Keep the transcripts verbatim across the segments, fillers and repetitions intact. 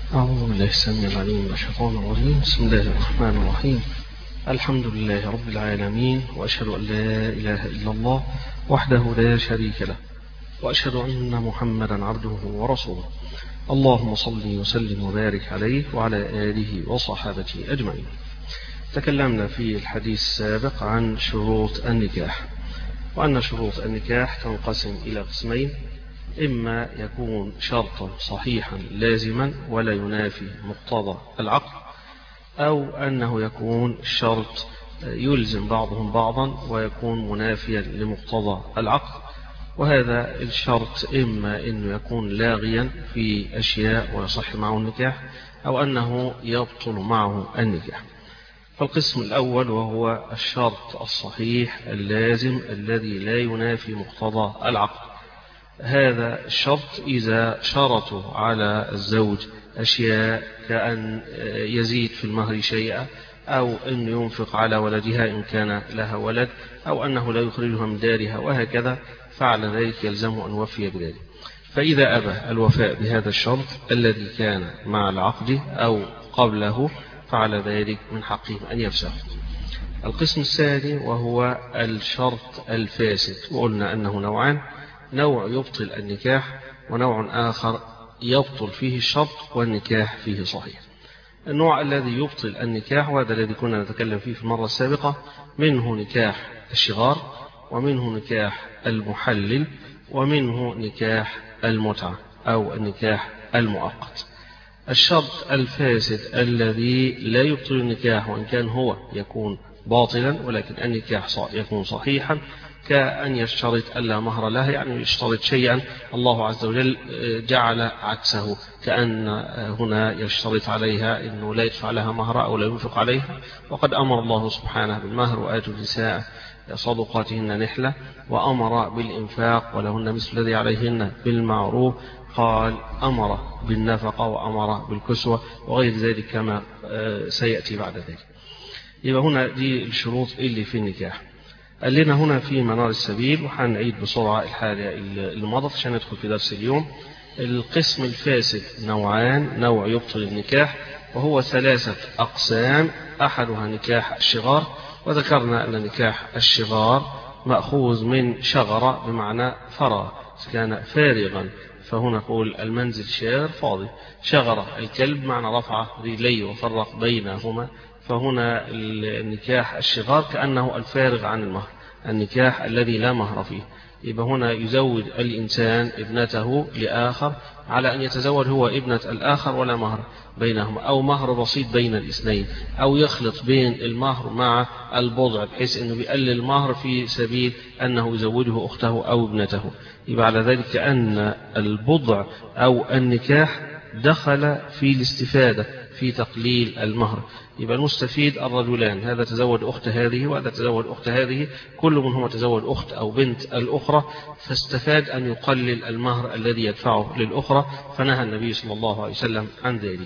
أعوذ بالله السميع العليم من الشيطان الرجيم. بسم الله الرحمن الرحيم. الحمد لله رب العالمين، وأشهد أن لا إله إلا الله وحده لا شريك له، وأشهد أن محمدا عبده ورسوله. اللهم صل وسلم وبارك عليه وعلى آله وصحابته أجمعين. تكلمنا في الحديث السابق عن شروط النكاح، وأن شروط النكاح تنقسم إلى قسمين: إما يكون شرطا صحيحا لازما ولا ينافي مقتضى العقد، أو أنه يكون شرط يلزم بعضهم بعضا ويكون منافيا لمقتضى العقد. وهذا الشرط إما أنه يكون لاغيا في أشياء ويصح معه النكاح، أو أنه يبطل معه النكاح. فالقسم الأول وهو الشرط الصحيح اللازم الذي لا ينافي مقتضى العقد. هذا الشرط إذا شرطوا على الزوج أشياء كأن يزيد في المهر شيئا، أو أن ينفق على ولدها إن كان لها ولد، أو أنه لا يخرجها من دارها وهكذا، فعلى ذلك يلزمه أن يوفي بذلك. فإذا أبى الوفاء بهذا الشرط الذي كان مع العقد أو قبله، فعلى ذلك من حقه أن يفسخ. القسم الثاني وهو الشرط الفاسد، وقلنا أنه نوعان: نوع يبطل النكاح، ونوع آخر يبطل فيه الشرط والنكاح فيه صحيح. النوع الذي يبطل النكاح وهذا الذي كنا نتكلم فيه في المرة السابقة: منه نكاح الشغار، ومنه نكاح المحلل، ومنه نكاح المتعة أو النكاح المؤقت. الشرط الفاسد الذي لا يبطل النكاح وإن كان هو يكون باطلا ولكن النكاح يكون صحيحا، كأن يشترط ألا مهر لها، يعني يشترط شيئا الله عز وجل جعل عكسه، كأن هنا يشترط عليها أنه لا يدفع لها مهر أو لا ينفق عليها، وقد أمر الله سبحانه بالمهر: وآتوا النساء صدقاتهن نحلة، وأمر بالإنفاق ولهن مثل الذي عليهن بالمعروف، قال أمر بالنفقة وأمر بالكسوة وغير ذلك كما سيأتي بعد ذلك. يبقى هنا دي الشروط اللي في النكاح. قال لنا هنا في منار السبيل، وحنعيد بسرعة الحاجة اللي مضت عشان ندخل في درس اليوم. القسم الفاسد نوعان: نوع يبطل النكاح وهو ثلاثة أقسام، أحدها نكاح الشغار، وذكرنا أن نكاح الشغار مأخوذ من شغر بمعنى فرغ، كان فارغا، فهنا نقول المنزل شاغر فاضي. شغر الكلب معنى رفع رجليه وفرق بينهما، فهنا النكاح الشغار كأنه الفارغ عن المهر، النكاح الذي لا مهر فيه. يبقى هنا يزوج الإنسان ابنته لآخر على أن يتزوج هو ابنة الآخر ولا مهر بينهما، أو مهر بسيط بين الاثنين، أو يخلط بين المهر مع البضع بحيث أنه بيقلل المهر في سبيل أنه يزوجه أخته أو ابنته. يبقى على ذلك كأن البضع أو النكاح دخل في الاستفادة في تقليل المهر. يبقى المستفيد الرجلان، هذا تزوج أخت هذه وهذا تزوج أخت هذه، كل منهما تزوج أخت أو بنت الأخرى، فاستفاد أن يقلل المهر الذي يدفعه للأخرى، فنهى النبي صلى الله عليه وسلم عن ذلك.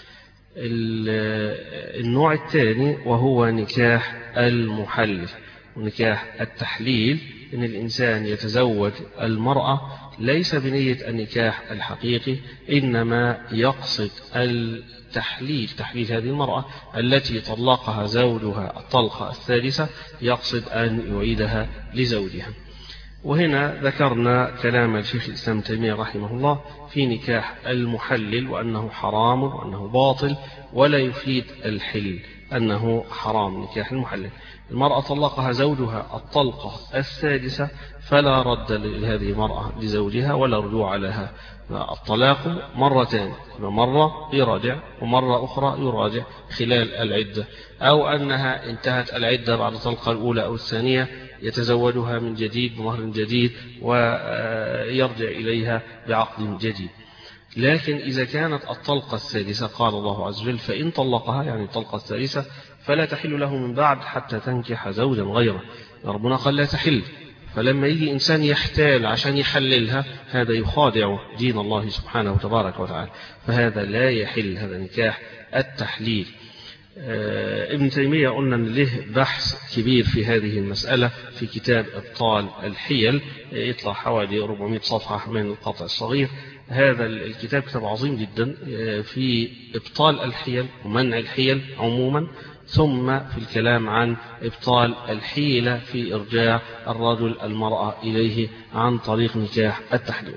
النوع الثاني وهو نكاح المحلل ونكاح التحليل، إن الإنسان يتزوج المرأة ليس بنية النكاح الحقيقي، إنما يقصد التحليل، تحليل هذه المرأة التي طلقها زوجها الطلقة الثالثة، يقصد أن يعيدها لزوجها. وهنا ذكرنا كلام الشيخ الإسلام ابن تيمية رحمه الله في نكاح المحلل، وأنه حرام وأنه باطل ولا يفيد الحل، أنه حرام نكاح المحلل. المرأة طلقها زوجها الطلقة السادسة، فلا رد لهذه المرأة لزوجها ولا رجوع لها. الطلاق مرتان، مرة يراجع ومرة أخرى يراجع خلال العدة، أو أنها انتهت العدة بعد الطلقة الأولى أو الثانية يتزوجها من جديد بمهر جديد ويرجع إليها بعقد جديد. لكن إذا كانت الطلقة الثالثة قال الله عز وجل: فإن طلقها، يعني الطلقة الثالثة، فلا تحل له من بعد حتى تنكح زوجا غيره. ربنا قال لا تحل، فلما يجي إنسان يحتال عشان يحللها، هذا يخادع دين الله سبحانه وتبارك وتعالى، فهذا لا يحل، هذا نكاح التحليل. ابن تيمية قلنا أن له بحث كبير في هذه المسألة في كتاب إبطال الحيل، يطلع حوالي أربعمائة صفحة من القطع الصغير. هذا الكتاب كتاب عظيم جدا في إبطال الحيل ومنع الحيل عموما، ثم في الكلام عن إبطال الحيلة في إرجاع الرجل المرأة إليه عن طريق نكاح التحليل.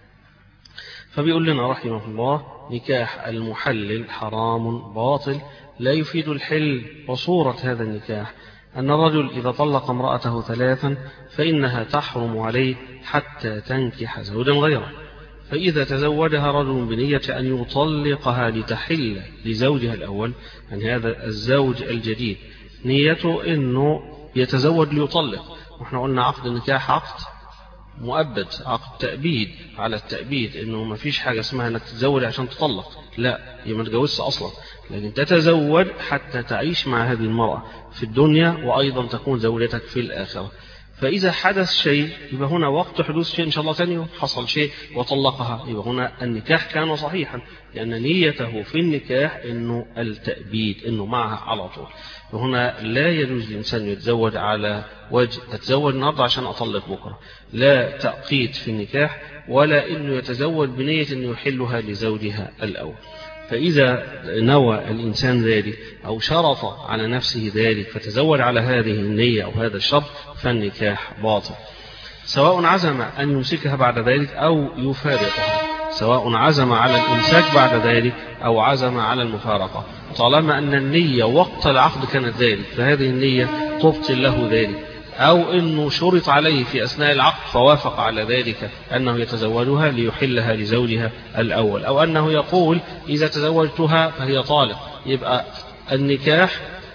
فبيقول لنا رحمه الله: نكاح المحلل حرام باطل لا يفيد الحل. وصورة هذا النكاح أن الرجل إذا طلق امرأته ثلاثا فإنها تحرم عليه حتى تنكح زوجا غيره، فإذا تزوجها رجل بنية أن يطلقها لتحل لزوجها الأول، يعني هذا الزوج الجديد نيته أنه يتزوج ليطلق، ونحن قلنا عقد النكاح عقد مؤبد، عقد تأبيد على التأبيد، أنه ما فيش حاجة اسمها أنك تتزوج عشان تطلق، لا، هي ما تجوزش أصلا، لكن تتزوج حتى تعيش مع هذه المرأة في الدنيا وأيضا تكون زوجتك في الآخرة. فإذا حدث شيء يبقى هنا وقت حدوث شيء إن شاء الله ثاني يوم حصل شيء وطلقها، يبقى هنا النكاح كان صحيحا، لأن نيته في النكاح إنه التأبيد، إنه معها على طول. وهنا لا يجوز للإنسان يتزوج على وجه أتزوج النهارده عشان أطلق بكرة، لا تأقيت في النكاح، ولا إنه يتزوج بنية إنه يحلها لزوجها الأول. فإذا نوى الإنسان ذلك أو شرط على نفسه ذلك فتزوج على هذه النية أو هذا الشرط فالنكاح باطل، سواء عزم أن يمسكها بعد ذلك أو يفارقها، سواء عزم على الإمساك بعد ذلك أو عزم على المفارقة، طالما أن النية وقت العقد كانت ذلك فهذه النية تبطل له ذلك، أو أنه شرط عليه في أثناء العقد فوافق على ذلك أنه يتزوجها ليحلها لزوجها الأول، أو أنه يقول إذا تزوجتها فهي طالق، يبقى النكاح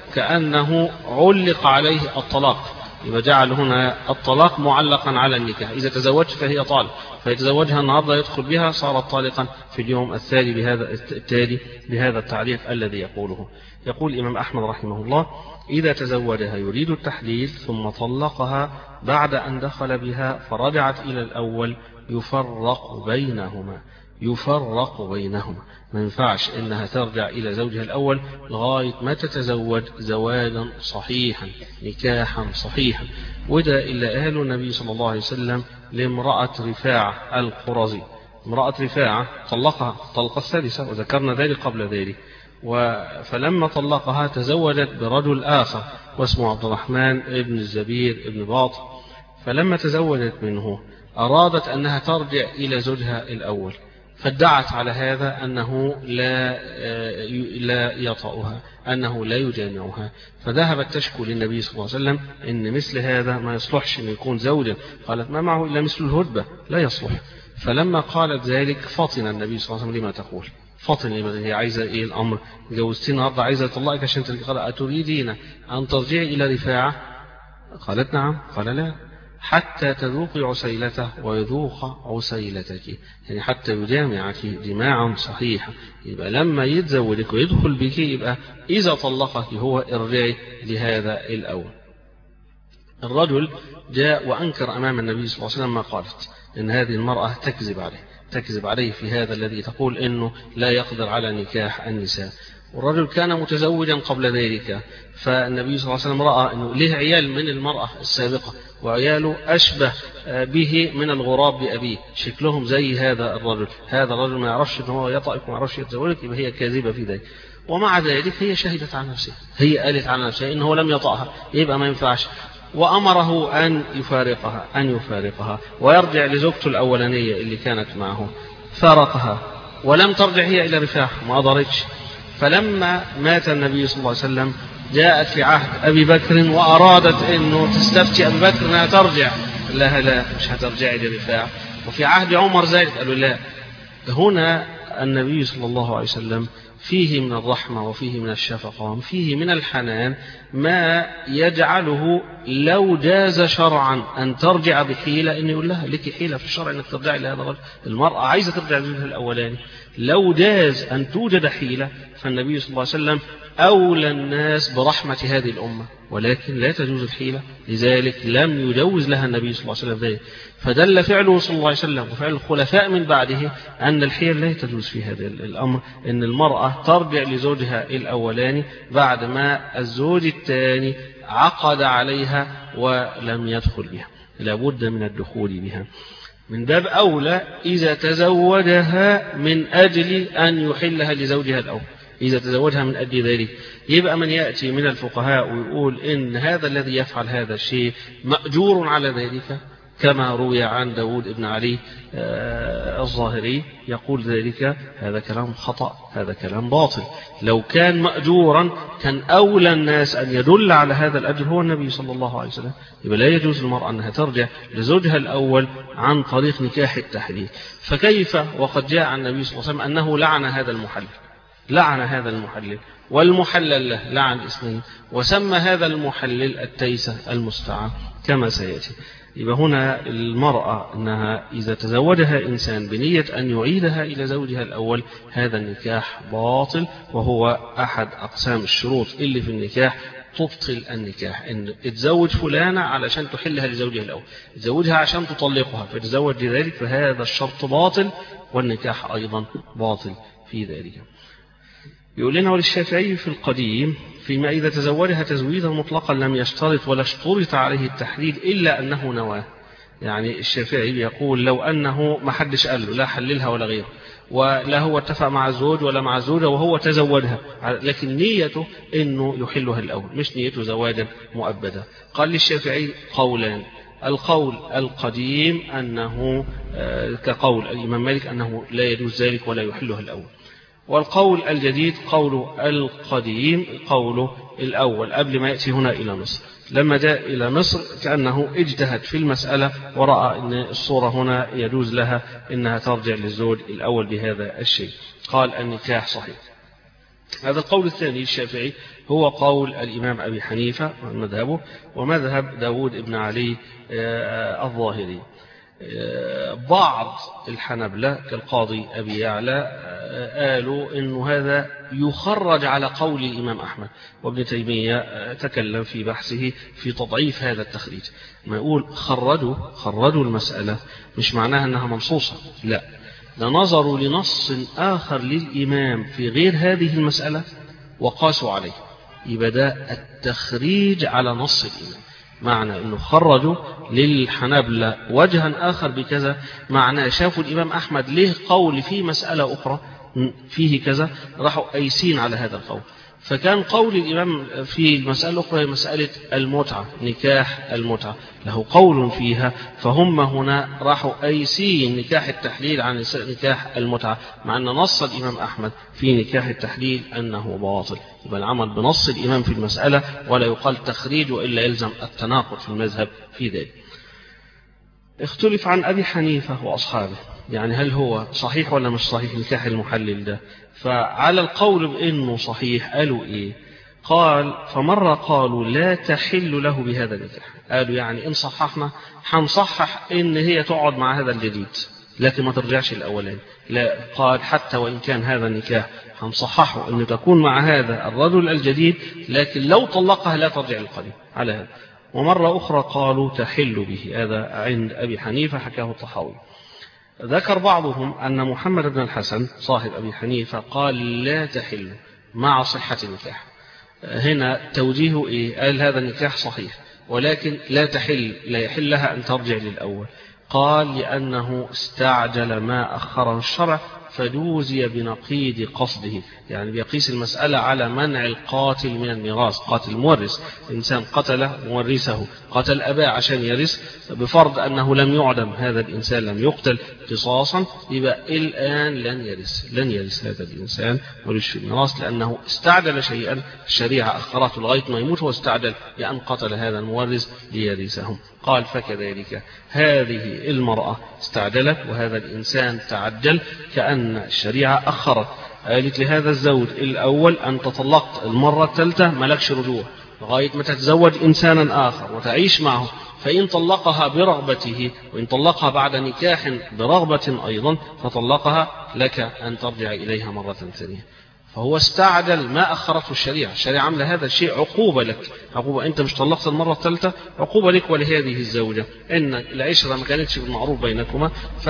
كأنه علق عليه الطلاق، يبقى جعل هنا الطلاق معلقا على النكاح، إذا تزوجت فهي طالق، فيتزوجها النهارده يدخل بها صارت طالقا في اليوم التالي بهذا التالي بهذا التعليق الذي يقوله. يقول الإمام أحمد رحمه الله: إذا تزوجها يريد التحليل ثم طلقها بعد أن دخل بها فرجعت إلى الأول يفرق بينهما، يفرق بينهما، ما ينفعش إنها ترجع إلى زوجها الأول لغاية ما تتزوج زواجا صحيحا نكاحا صحيحا. وده إلا قاله النبي صلى الله عليه وسلم لامرأة رفاعة القرظي، امرأة رفاعة طلقها طلقة الثالثة وذكرنا ذلك قبل ذلك، فلما طلقها تزوجت برجل آخر واسمه عبد الرحمن ابن الزبير ابن باط، فلما تزوجت منه أرادت أنها ترجع إلى زوجها الأول، فادعت على هذا أنه لا لا يطأها، أنه لا يجامعها، فذهبت تشكو للنبي صلى الله عليه وسلم إن مثل هذا ما يصلحش أن يكون زوجا، قالت ما معه إلا مثل الهدبة لا يصلح. فلما قالت ذلك فطن النبي صلى الله عليه وسلم لما تقول، فطن هي عايزة إيه الأمر، جوزتين النهارده عايزة تطلقك عشان ترجع، قال أتريدين أن ترجعي إلى رفاعة؟ قالت نعم، قال لا، حتى تذوقي عسيلته ويذوق عسيلتك، يعني حتى يجامعك جماعا صحيحا. يبقى لما يتزوجك ويدخل بك يبقى إذا طلقك هو ارجعي لهذا الأول. الرجل جاء وأنكر أمام النبي صلى الله عليه وسلم ما قالت، إن هذه المرأة تكذب عليه، تكذب عليه في هذا الذي تقول إنه لا يقدر على نكاح النساء. والرجل كان متزوجا قبل ذلك، فالنبي صلى الله عليه وسلم رأى أنه له عيال من المرأة السابقة وعياله أشبه به من الغراب بأبيه، شكلهم زي هذا الرجل، هذا الرجل ما يعرفش أنه هو يطأك وما يعرفش يتزوجك، يبقى هي كاذبة في ذلك. ومع ذلك هي شهدت على نفسها، هي قالت على نفسها إنه لم يطأها، يبقى ما ينفعش، وأمره أن يفارقها أن يفارقها ويرجع لزوجته الأولانية اللي كانت معه، فارقها ولم ترجع هي إلى رفاعة، ما أضرتش. فلما مات النبي صلى الله عليه وسلم جاءت في عهد أبي بكر وأرادت أنه تستفتي أبي بكر أنها ترجع، لا لا مش هترجعي لرفاعة. وفي عهد عمر ذلك قالوا لا. هنا النبي صلى الله عليه وسلم فيه من الرحمة وفيه من الشفقة وفيه من الحنان ما يجعله لو جاز شرعا أن ترجع بحيلة، إن يقول لها لك حيلة في الشرع أنك ترجع لهذا الرجل، المرأة عايزة ترجع لزوجها الأولاني، لو جاز أن توجد حيلة فالنبي صلى الله عليه وسلم أولى الناس برحمة هذه الأمة، ولكن لا تجوز الحيلة، لذلك لم يجوز لها النبي صلى الله عليه وسلم ذلك. فدل فعله صلى الله عليه وسلم وفعل الخلفاء من بعده أن الحيل لا تجوز في هذا الأمر، أن المرأة ترجع لزوجها الأولاني بعد ما الزوج الثاني عقد عليها ولم يدخل بها، لابد من الدخول بها. من باب أولى إذا تزوجها من أجل أن يحلها لزوجها الأول، إذا تزوجها من أجل ذلك. يبقى من يأتي من الفقهاء ويقول إن هذا الذي يفعل هذا الشيء مأجور على ذلك، كما روي عن داود بن علي الظاهري يقول ذلك، هذا كلام خطأ، هذا كلام باطل. لو كان مأجورا كان أولى الناس أن يدل على هذا الأجر هو النبي صلى الله عليه وسلم. يبقى لا يجوز للمرأة أنها ترجع لزوجها الأول عن طريق نكاح التحليل. فكيف وقد جاء عن النبي صلى الله عليه وسلم أنه لعن هذا المحلل، لعن هذا المحلل والمحلل له لعن اثنين، وسمى هذا المحلل التيسة المستعان كما سيأتي. يبقى هنا المرأة أنها إذا تزوجها إنسان بنية أن يعيدها إلى زوجها الأول هذا النكاح باطل، وهو أحد أقسام الشروط اللي في النكاح تبطل النكاح. إن تزوج فلانة علشان تحلها لزوجها الأول، تزوجها عشان تطلقها فتزوج لذلك، فهذا الشرط باطل والنكاح أيضا باطل في ذلك. يقول لنا وللشافعي في القديم فيما إذا تزوجها تزويدا مطلقا لم يشترط ولا اشترط عليه التحليل إلا أنه نواه. يعني الشافعي بيقول لو أنه ما حدش قال له لا حللها ولا غيره، ولا هو اتفق مع الزوج ولا مع الزوجة وهو تزوجها، لكن نيته أنه يحلها الأول، مش نيته زواجا مؤبدا. قال للشافعي قولان: القول القديم أنه كقول الإمام مالك أنه لا يجوز ذلك ولا يحلها الأول، والقول الجديد قول القديم قوله الأول قبل ما يأتي هنا إلى مصر. لما جاء إلى مصر كأنه اجتهد في المسألة ورأى أن الصورة هنا يجوز لها أنها ترجع للزوج الأول بهذا الشيء، قال النكاح صحيح. هذا القول الثاني الشافعي هو قول الإمام أبي حنيفة ومذهبه ومذهب داود بن علي الظاهري. بعض الحنبلة كالقاضي أبي يعلى قالوا إنه هذا يخرج على قول الإمام أحمد، وابن تيمية تكلم في بحثه في تضعيف هذا التخريج. ما يقول خرجوا خرجوا المسألة مش معناها أنها منصوصة، لا، ده نظروا لنص آخر للإمام في غير هذه المسألة وقاسوا عليه. يبقى ده التخريج على نص الإمام، معنى أنه خرجوا للحنابلة وجها آخر بكذا، معنى شافوا الإمام أحمد له قول في مسألة أخرى فيه كذا، راحوا قايسين على هذا القول. فكان قول الإمام في المسألة الأخرى هي مسألة المتعة، نكاح المتعة له قول فيها، فهم هنا راحوا قايسين نكاح التحليل عن نكاح المتعة، مع أن نص الإمام أحمد في نكاح التحليل أنه باطل. يبقى العمل بنص الإمام في المسألة ولا يقال تخريج، وإلا يلزم التناقض في المذهب في ذلك. اختلف عن أبي حنيفة وأصحابه، يعني هل هو صحيح ولا مش صحيح نكاح المحلل ده؟ فعلى القول بأنه صحيح قالوا إيه؟ قال فمرة قالوا لا تحل له بهذا النكاح، قالوا يعني إن صححنا هنصحح إن هي تقعد مع هذا الجديد لكن ما ترجعش الأولين. لا، قال حتى وإن كان هذا النكاح هنصححه أن تكون مع هذا الرجل الجديد، لكن لو طلقها لا ترجع القديم على هذا. ومرة أخرى قالوا تحل به، هذا عند أبي حنيفة حكاه الطحاوي. ذكر بعضهم أن محمد بن الحسن صاحب أبي حنيفة قال لا تحل مع صحة النكاح. هنا توجيهه إيه؟ قال هذا النكاح صحيح ولكن لا تحل، لا يحل لها أن ترجع للأول. قال لأنه استعجل ما أخره الشرع فجوزي بنقيض قصده، يعني بيقيس المسألة على منع القاتل من الميراث، قاتل مورث، إنسان قتل مورثه، قتل أباه عشان يرث، بفرض أنه لم يعدم هذا الإنسان، لم يقتل قصاصا، يبقى الآن لن يرث لن يرث هذا الإنسان ملوش في الميراث، لأنه استعجل شيئا الشريعة أخرته لغاية ما يموت واستعجل لأن قتل هذا المورث ليرثهم. قال فكذلك هذه المرأة استعجلت وهذا الإنسان تعجل، كأن الشريعة أخرت، قالت لهذا الزوج الأول أن تطلقت المرة الثالثة ملكش رجوع لغاية ما تتزوج إنسانا آخر وتعيش معه، فإن طلقها برغبته وإن طلقها بعد نكاح برغبة أيضا فطلقها لك أن ترجع إليها مرة ثانية. فهو استعجل ما أخرته الشريعة، الشريعة عاملة هذا الشيء عقوبة لك، عقوبة أنت مش طلقت المرة الثالثة، عقوبة لك ولهذه الزوجة، إن العشرة ما كانتش بالمعروف بينكما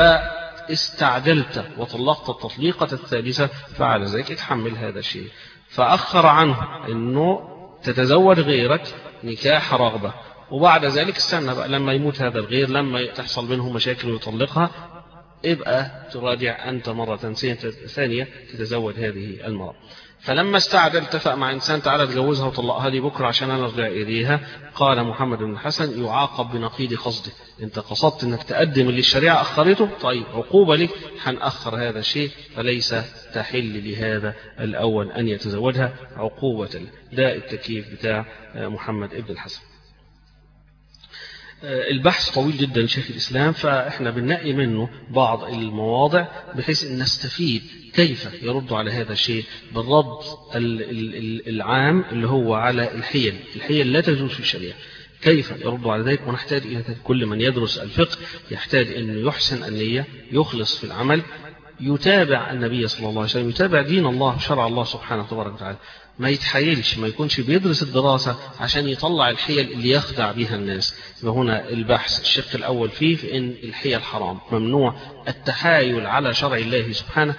فاستعجلت وطلقت التطليقة الثالثة، فعلى ذلك اتحمل هذا الشيء. فأخر عنه أنه تتزوج غيرك نكاح رغبة، وبعد ذلك استنى بقى لما يموت هذا الغير، لما تحصل بينهم مشاكل ويطلقها، ابقى تراجع أنت مرة ثانية تتزوج هذه المرأة. فلما استعجل اتفق مع إنسان تعالى تجوزها وطلقها لي بكرة عشان أنا أرجع إليها، قال محمد بن الحسن يعاقب بنقيض قصده. أنت قصدت أنك تقدم اللي الشريعة أخرته، طيب عقوبة لك هنأخر هذا الشيء، فليس تحل لهذا الأول أن يتزوجها عقوبة له. ده التكييف بتاع محمد بن الحسن. البحث طويل جدا شيخ الإسلام، فإحنا بننقي منه بعض المواضع بحيث أن نستفيد كيف يرد على هذا الشيء بالرد العام اللي هو على الحيل الحيل لا تجوز في الشريعة، كيف يرد على ذلك. ونحتاج إلى كل من يدرس الفقه يحتاج أن يحسن النية، يخلص في العمل، يتابع النبي صلى الله عليه وسلم، يتابع دين الله شرع الله سبحانه وتبارك وتعالى، ما يتحايلش، ما يكونش بيدرس الدراسة عشان يطلع الحيل اللي يخدع بها الناس. وهنا البحث الشق الأول فيه في إن الحيل حرام، ممنوع التحايل على شرع الله سبحانه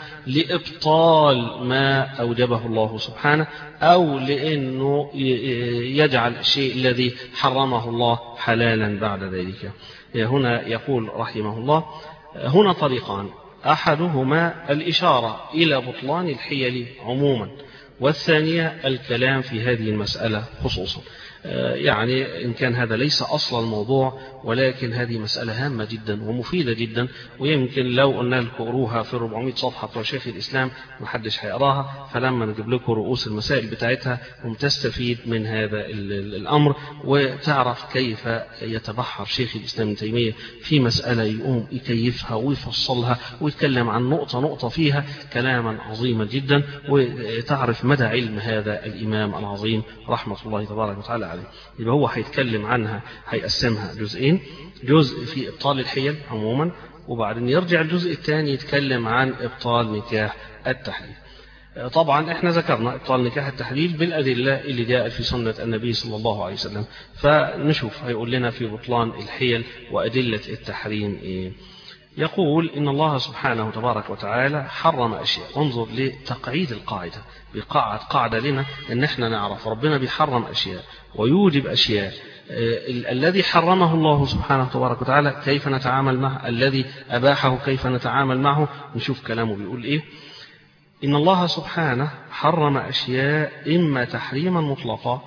لإبطال ما أوجبه الله سبحانه، أو لأنه يجعل الشيء الذي حرمه الله حلالا بعد ذلك. هنا يقول رحمه الله هنا طريقان، أحدهما الإشارة إلى بطلان الحيل عموما، والثانية الكلام في هذه المسألة خصوصا. يعني إن كان هذا ليس أصل الموضوع، ولكن هذه مسألة هامة جدا ومفيدة جدا، ويمكن لو قلنا لكم قروها في أربعمائة صفحة بتوع شيخ الإسلام ما حدش هيقراها، فلما نجيب لكم رؤوس المسائل بتاعتها وتستفيد من هذا الأمر، وتعرف كيف يتبحر شيخ الإسلام ابن تيمية في مسألة يقوم يكيفها ويفصلها ويتكلم عن نقطة نقطة فيها كلاما عظيما جدا، وتعرف مدى علم هذا الإمام العظيم رحمة الله تبارك وتعالى عليه. يبقى هو هيتكلم عنها، هيقسمها جزئين، جزء في إبطال الحيل عموما، وبعدين يرجع الجزء الثاني يتكلم عن إبطال نكاح التحليل. طبعا احنا ذكرنا إبطال نكاح التحليل بالأدلة اللي جاءت في سنة النبي صلى الله عليه وسلم، فنشوف هيقول لنا في بطلان الحيل وأدلة التحريم إيه. يقول إن الله سبحانه وتبارك وتعالى حرم أشياء. انظر لتقعيد القاعدة، بقاعد قاعدة لنا إن احنا نعرف ربنا بيحرم أشياء ويوجب أشياء. ال الذي حرمه الله سبحانه وتبارك وتعالى كيف نتعامل معه، الذي أباحه كيف نتعامل معه. نشوف كلامه بيقول إيه. إن الله سبحانه حرم أشياء إما تحريما مطلقا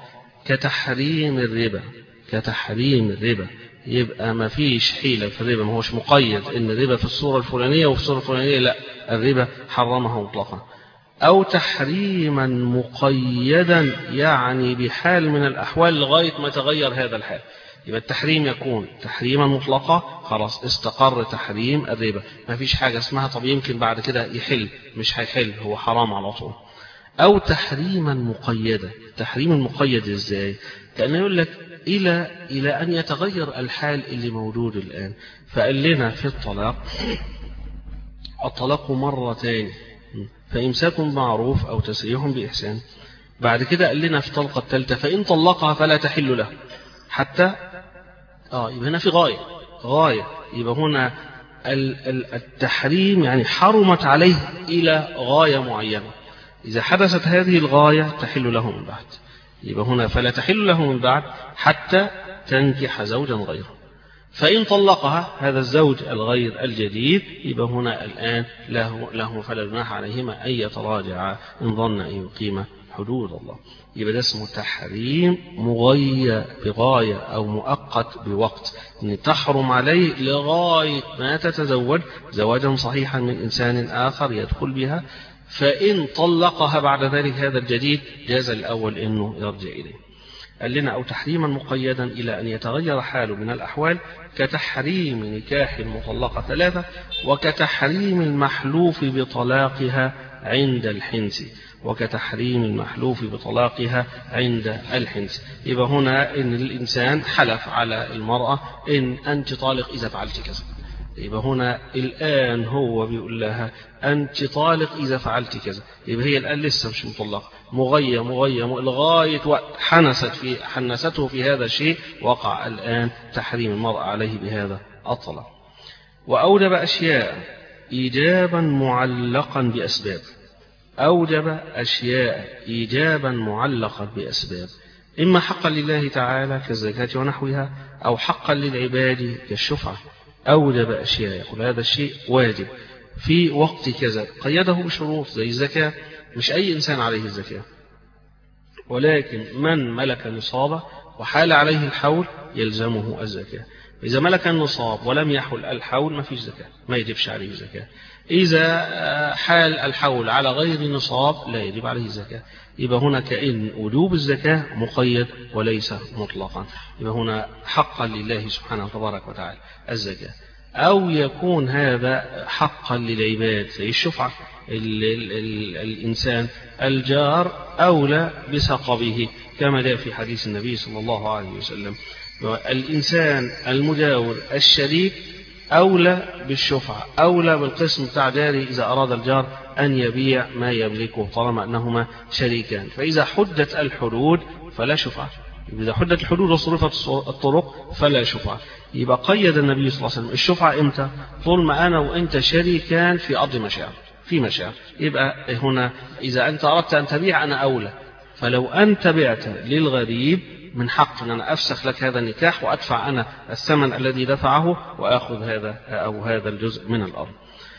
كتحريم الربا، كتحريم الربا، يبقى ما فيش حيلة في الربا، ما هوش مقيد إن الربا في الصورة الفلانية وفي الصورة الفلانية، لا، الربا حرمه مطلقا. أو تحريما مقيدا، يعني بحال من الأحوال لغاية ما تغير هذا الحال. يبقى التحريم يكون تحريما مطلقا، خلاص استقر تحريم الربا، ما فيش حاجة اسمها طب يمكن بعد كده يحل، مش هيحل، هو حرام على طول. أو تحريما مقيدا. تحريم المقيد إزاي؟ كأنه يقول لك إلى إلى أن يتغير الحال اللي موجود الآن. فقال لنا في الطلاق الطلاق مرتين، فإمساك بمعروف أو تسريح بإحسان. بعد كده قال لنا في الطلقة الثالثة فإن طلقها فلا تحل له حتى آه يبقى هنا في غاية غاية يبقى هنا التحريم يعني حرمت عليه إلى غاية معينة، إذا حدثت هذه الغاية تحل له من بعد. يبقى هنا فلا تحل له من بعد حتى تنكح زوجا غيره. فإن طلقها هذا الزوج الغير الجديد يبقى هنا الآن له له فلا جناح عليهما أن يتراجعا إن ظن أن يقيم حدود الله. يبقى ده اسمه تحريم مغير بغاية أو مؤقت بوقت، أن تحرم عليه لغاية ما تتزوج زواجا صحيحا من إنسان آخر يدخل بها. فإن طلقها بعد ذلك هذا الجديد جاز الأول أنه يرجع إليه. قال لنا أو تحريما مقيدا إلى أن يتغير حاله من الأحوال كتحريم نكاح المطلقة ثلاثة، وكتحريم المحلوف بطلاقها عند الحنس، وكتحريم المحلوف بطلاقها عند الحنس. يبقى هنا إن الإنسان حلف على المرأة إن أنت طالق إذا فعلت كذا، يبقى هنا الآن هو بيقول لها أنت طالق إذا فعلت كذا، يبقى هي الآن لسه مش مطلقة، مغية مغية لغاية وقت حنست في حنسته في هذا الشيء، وقع الآن تحريم المرأة عليه بهذا الطلاق. وأوجب أشياء إيجابا معلقا بأسباب. أوجب أشياء إيجابا معلقا بأسباب. إما حقا لله تعالى كالزكاة ونحوها، أو حقا للعباد كالشفعة. أوجب أشياء، يقول هذا الشيء واجب في وقت كذا، قيده بشروط زي الزكاة. مش أي إنسان عليه الزكاة، ولكن من ملك نصابه وحال عليه الحول يلزمه الزكاة. إذا ملك النصاب ولم يحل الحول ما فيش زكاة، ما يجبش عليه زكاة. إذا حال الحول على غير نصاب لا يجب عليه زكاة. يبقى هنا كأن وجوب الزكاة مقيد وليس مطلقا. يبقى هنا حقا لله سبحانه وتبارك وتعالى الزكاة، أو يكون هذا حقا للعباد زي الشفعة. ال ال ال الإنسان الجار أولى بسقبه كما جاء في حديث النبي صلى الله عليه وسلم. الإنسان المجاور الشريك أولى بالشفعة، أولى بالقسم بتاع جاري إذا أراد الجار أن يبيع ما يملكه طالما أنهما شريكان. فإذا حدت الحدود فلا شفعة، إذا حدت الحدود وصرفت الطرق فلا شفعة. يبقى قيد النبي صلى الله عليه وسلم الشفعة إمتى؟ طول ما أنا وإنت شريكان في أرض مشاعر، في مشاعر. يبقى هنا إذا أنت أردت أن تبيع أنا أولى. فلو أنت بعت للغريب من حق أن أنا أفسخ لك هذا النكاح وأدفع أنا الثمن الذي دفعه وأخذ هذا أو هذا الجزء من الأرض.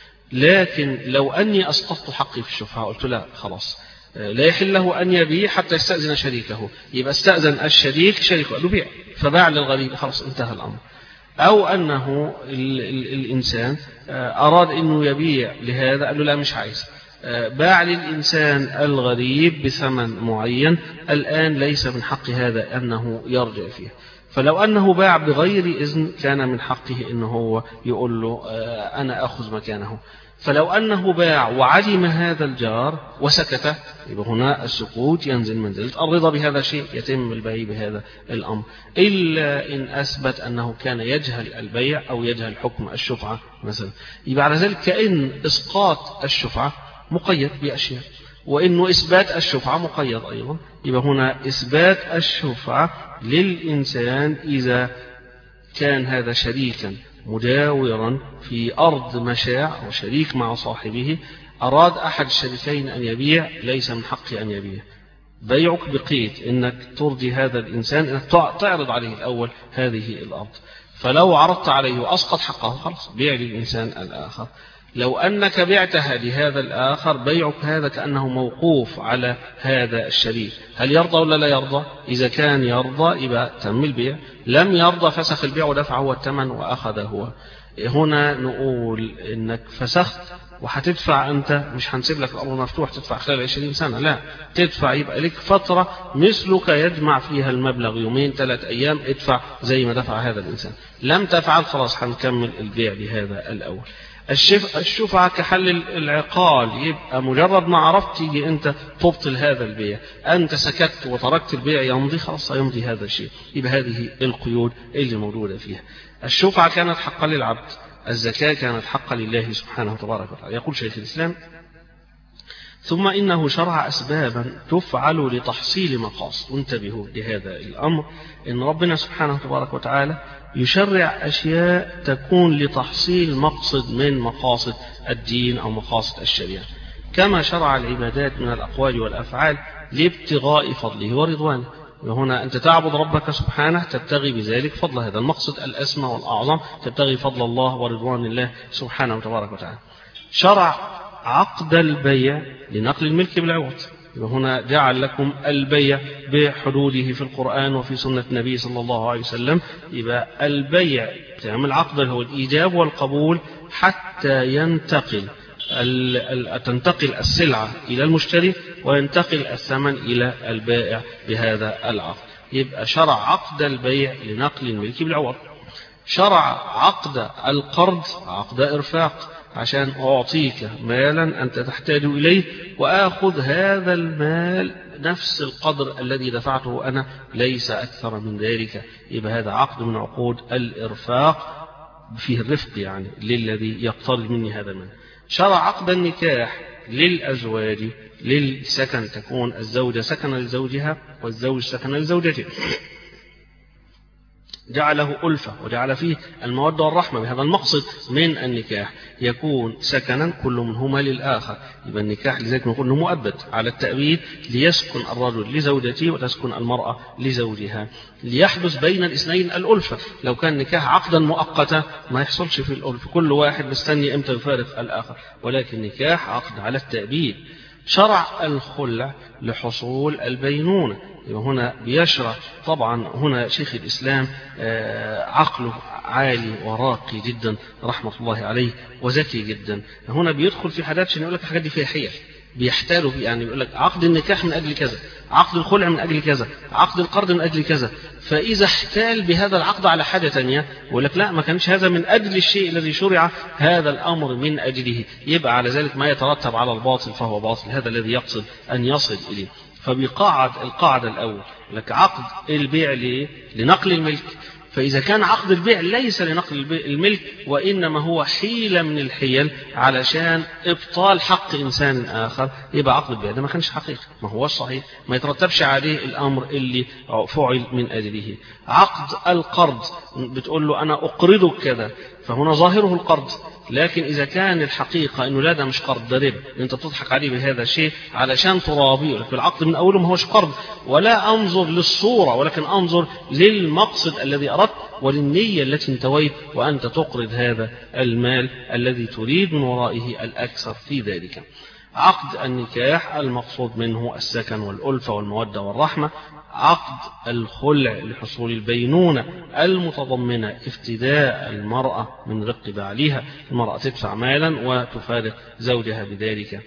لكن لو أني أسقطت حقي في الشفعة قلت لا خلاص لا يحل له أن يبيع حتى يستأذن شريكه، يبقى استأذن الشريك شريكه قال له بيع فباع للغريب، خلاص انتهى الأمر. أو أنه ال ال الإنسان أراد أنه يبيع لهذا قال له لا مش عايز، باع للإنسان الغريب بثمن معين، الآن ليس من حق هذا أنه يرجع فيه. فلو أنه باع بغير إذن كان من حقه أنه هو يقول له أنا أخذ مكانه. فلو أنه باع وعلم هذا الجار وسكت يبقى هنا السكوت ينزل منزلة الرضا بهذا الشيء، يتم البيع بهذا الأمر، إلا إن أثبت أنه كان يجهل البيع أو يجهل حكم الشفعة مثلا. يبقى على ذلك كأن إسقاط الشفعة مقيد بأشياء، وإنه إثبات الشفعة مقيد أيضا. يبقى هنا إثبات الشفعة للإنسان إذا كان هذا شريكا مجاورا في أرض مشاع أو شريك مع صاحبه، أراد أحد الشريكين أن يبيع ليس من حقه أن يبيع. بيعك بقيد إنك ترضي هذا الإنسان، إنك تعرض عليه الأول هذه الأرض، فلو عرضت عليه وأسقط حقه خلاص بيع للإنسان الآخر. لو أنك بعتها لهذا الآخر بيعك هذا كأنه موقوف على هذا الشريك، هل يرضى ولا لا يرضى؟ إذا كان يرضى يبقى تم البيع، لم يرضى فسخ البيع ودفع هو الثمن وأخذ هو. هنا نقول إنك فسخت وهتدفع أنت، مش هنسيب لك الأمر مفتوح تدفع خلال عشرين سنة، لا تدفع يبقى لك فترة مثلك يجمع فيها المبلغ يومين ثلاث أيام، ادفع زي ما دفع هذا الإنسان. لم تفعل خلاص هنكمل البيع بهذا الأول. الشفعة كحل العقال، يبقى مجرد ما عرفت تيجي أنت تبطل هذا البيع، أنت سكت وتركت البيع يمضي خلاص يمضي هذا الشيء. يبقى هذه القيود اللي موجودة فيها. الشفعة كانت حقا للعبد، الزكاة كانت حقا لله سبحانه وتبارك وتعالى. يقول شيخ الإسلام: ثم إنه شرع أسبابا تفعل لتحصيل مقاصد. انتبهوا لهذا الأمر، إن ربنا سبحانه وتبارك وتعالى يشرع أشياء تكون لتحصيل مقصد من مقاصد الدين أو مقاصد الشريعة، كما شرع العبادات من الأقوال والأفعال لابتغاء فضله ورضوانه. وهنا أنت تعبد ربك سبحانه تبتغي بذلك فضل، هذا المقصد الأسمى والأعظم، تبتغي فضل الله ورضوان الله سبحانه وتبارك وتعالى. شرع عقد البيع لنقل الملك بالعوض، وهنا جعل لكم البيع بحدوده في القرآن وفي سنة النبي صلى الله عليه وسلم. يبقى البيع تعمل عقد هو الإيجاب والقبول حتى ينتقل تنتقل السلعة إلى المشتري وينتقل الثمن إلى البائع بهذا العقد. يبقى شرع عقد البيع لنقل الملك بالعوض. شرع عقد القرض عقد إرفاق، عشان أعطيك مالا أنت تحتاج إليه وآخذ هذا المال نفس القدر الذي دفعته أنا ليس أكثر من ذلك. يبقى هذا عقد من عقود الإرفاق فيه الرفق يعني للذي يقترض مني هذا المال. شرع عقد النكاح للأزواج للسكن، تكون الزوجة سكن لزوجها والزوج سكن لزوجته. جعله ألفة وجعل فيه المودة والرحمة بهذا المقصد من النكاح، يكون سكنا كل منهما للآخر. يبقى النكاح لذلك نقول أنه مؤبد على التأبيد، ليسكن الرجل لزوجته وتسكن المرأة لزوجها، ليحدث بين الاثنين الألفة. لو كان نكاح عقدا مؤقتا ما يحصلش في الألفة، كل واحد مستني امتى يفارق الآخر، ولكن نكاح عقد على التأبيد. شرع الخلع لحصول البينونة. هنا بيشرع طبعا هنا شيخ الإسلام عقله عالي وراقي جدا رحمة الله عليه وذكي جدا، هنا بيدخل في حاجات عشان يقول لك الحاجات دي فيها حيل بيحتالوا فيه، يعني يقول لك عقد النكاح من أجل كذا، عقد الخلع من أجل كذا، عقد القرض من أجل كذا. فإذا احتال بهذا العقد على حاجة تانية يقول لك لا، ما كانش هذا من أجل الشيء الذي شرع هذا الأمر من أجله، يبقى على ذلك ما يترتب على الباطل فهو باطل، هذا الذي يقصد أن يصل إليه. فبيقاعد القاعدة الأول لك عقد البيع لنقل الملك، فإذا كان عقد البيع ليس لنقل الملك وإنما هو حيلة من الحيل علشان إبطال حق إنسان آخر، يبقى عقد البيع ده ما كانش حقيقي، ما هو صحيح، ما يترتبش عليه الأمر اللي فعل من أجله. عقد القرض بتقول له أنا أقرضك كذا، فهنا ظاهره القرض، لكن إذا كان الحقيقة إنه لا ده مش قرض ده ربا، أنت تضحك عليه بهذا الشيء علشان ترابيه، لكن العقد من أوله ما هوش قرض، ولا أنظر للصورة ولكن أنظر للمقصد الذي أردت وللنية التي انتويت، وأنت تقرض هذا المال الذي تريد من ورائه الأكثر في ذلك. عقد النكاح المقصود منه السكن والألفة والمودة والرحمة. عقد الخلع لحصول البينونة المتضمنة افتداء المرأة من رق بعلها، المرأة تدفع مالا وتفارق زوجها بذلك.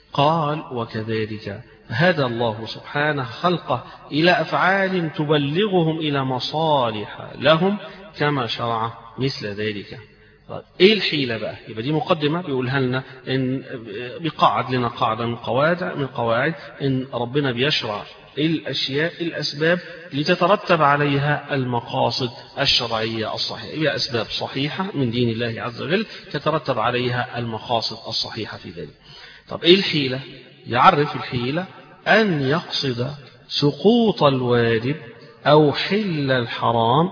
قال وكذلك هدى الله سبحانه خلقه إلى أفعال تبلغهم إلى مصالح لهم كما شرع مثل ذلك. ايه الحيلة بقى؟ يبقى دي مقدمة بيقولها لنا ان بيقعد لنا قاعدة من قواعد من قواعد ان ربنا بيشرع الاشياء الاسباب لتترتب عليها المقاصد الشرعية الصحيحة، هي اسباب صحيحة من دين الله عز وجل تترتب عليها المقاصد الصحيحة في ذلك. طب ايه الحيلة؟ يعرف الحيلة ان يقصد سقوط الواجب او حل الحرام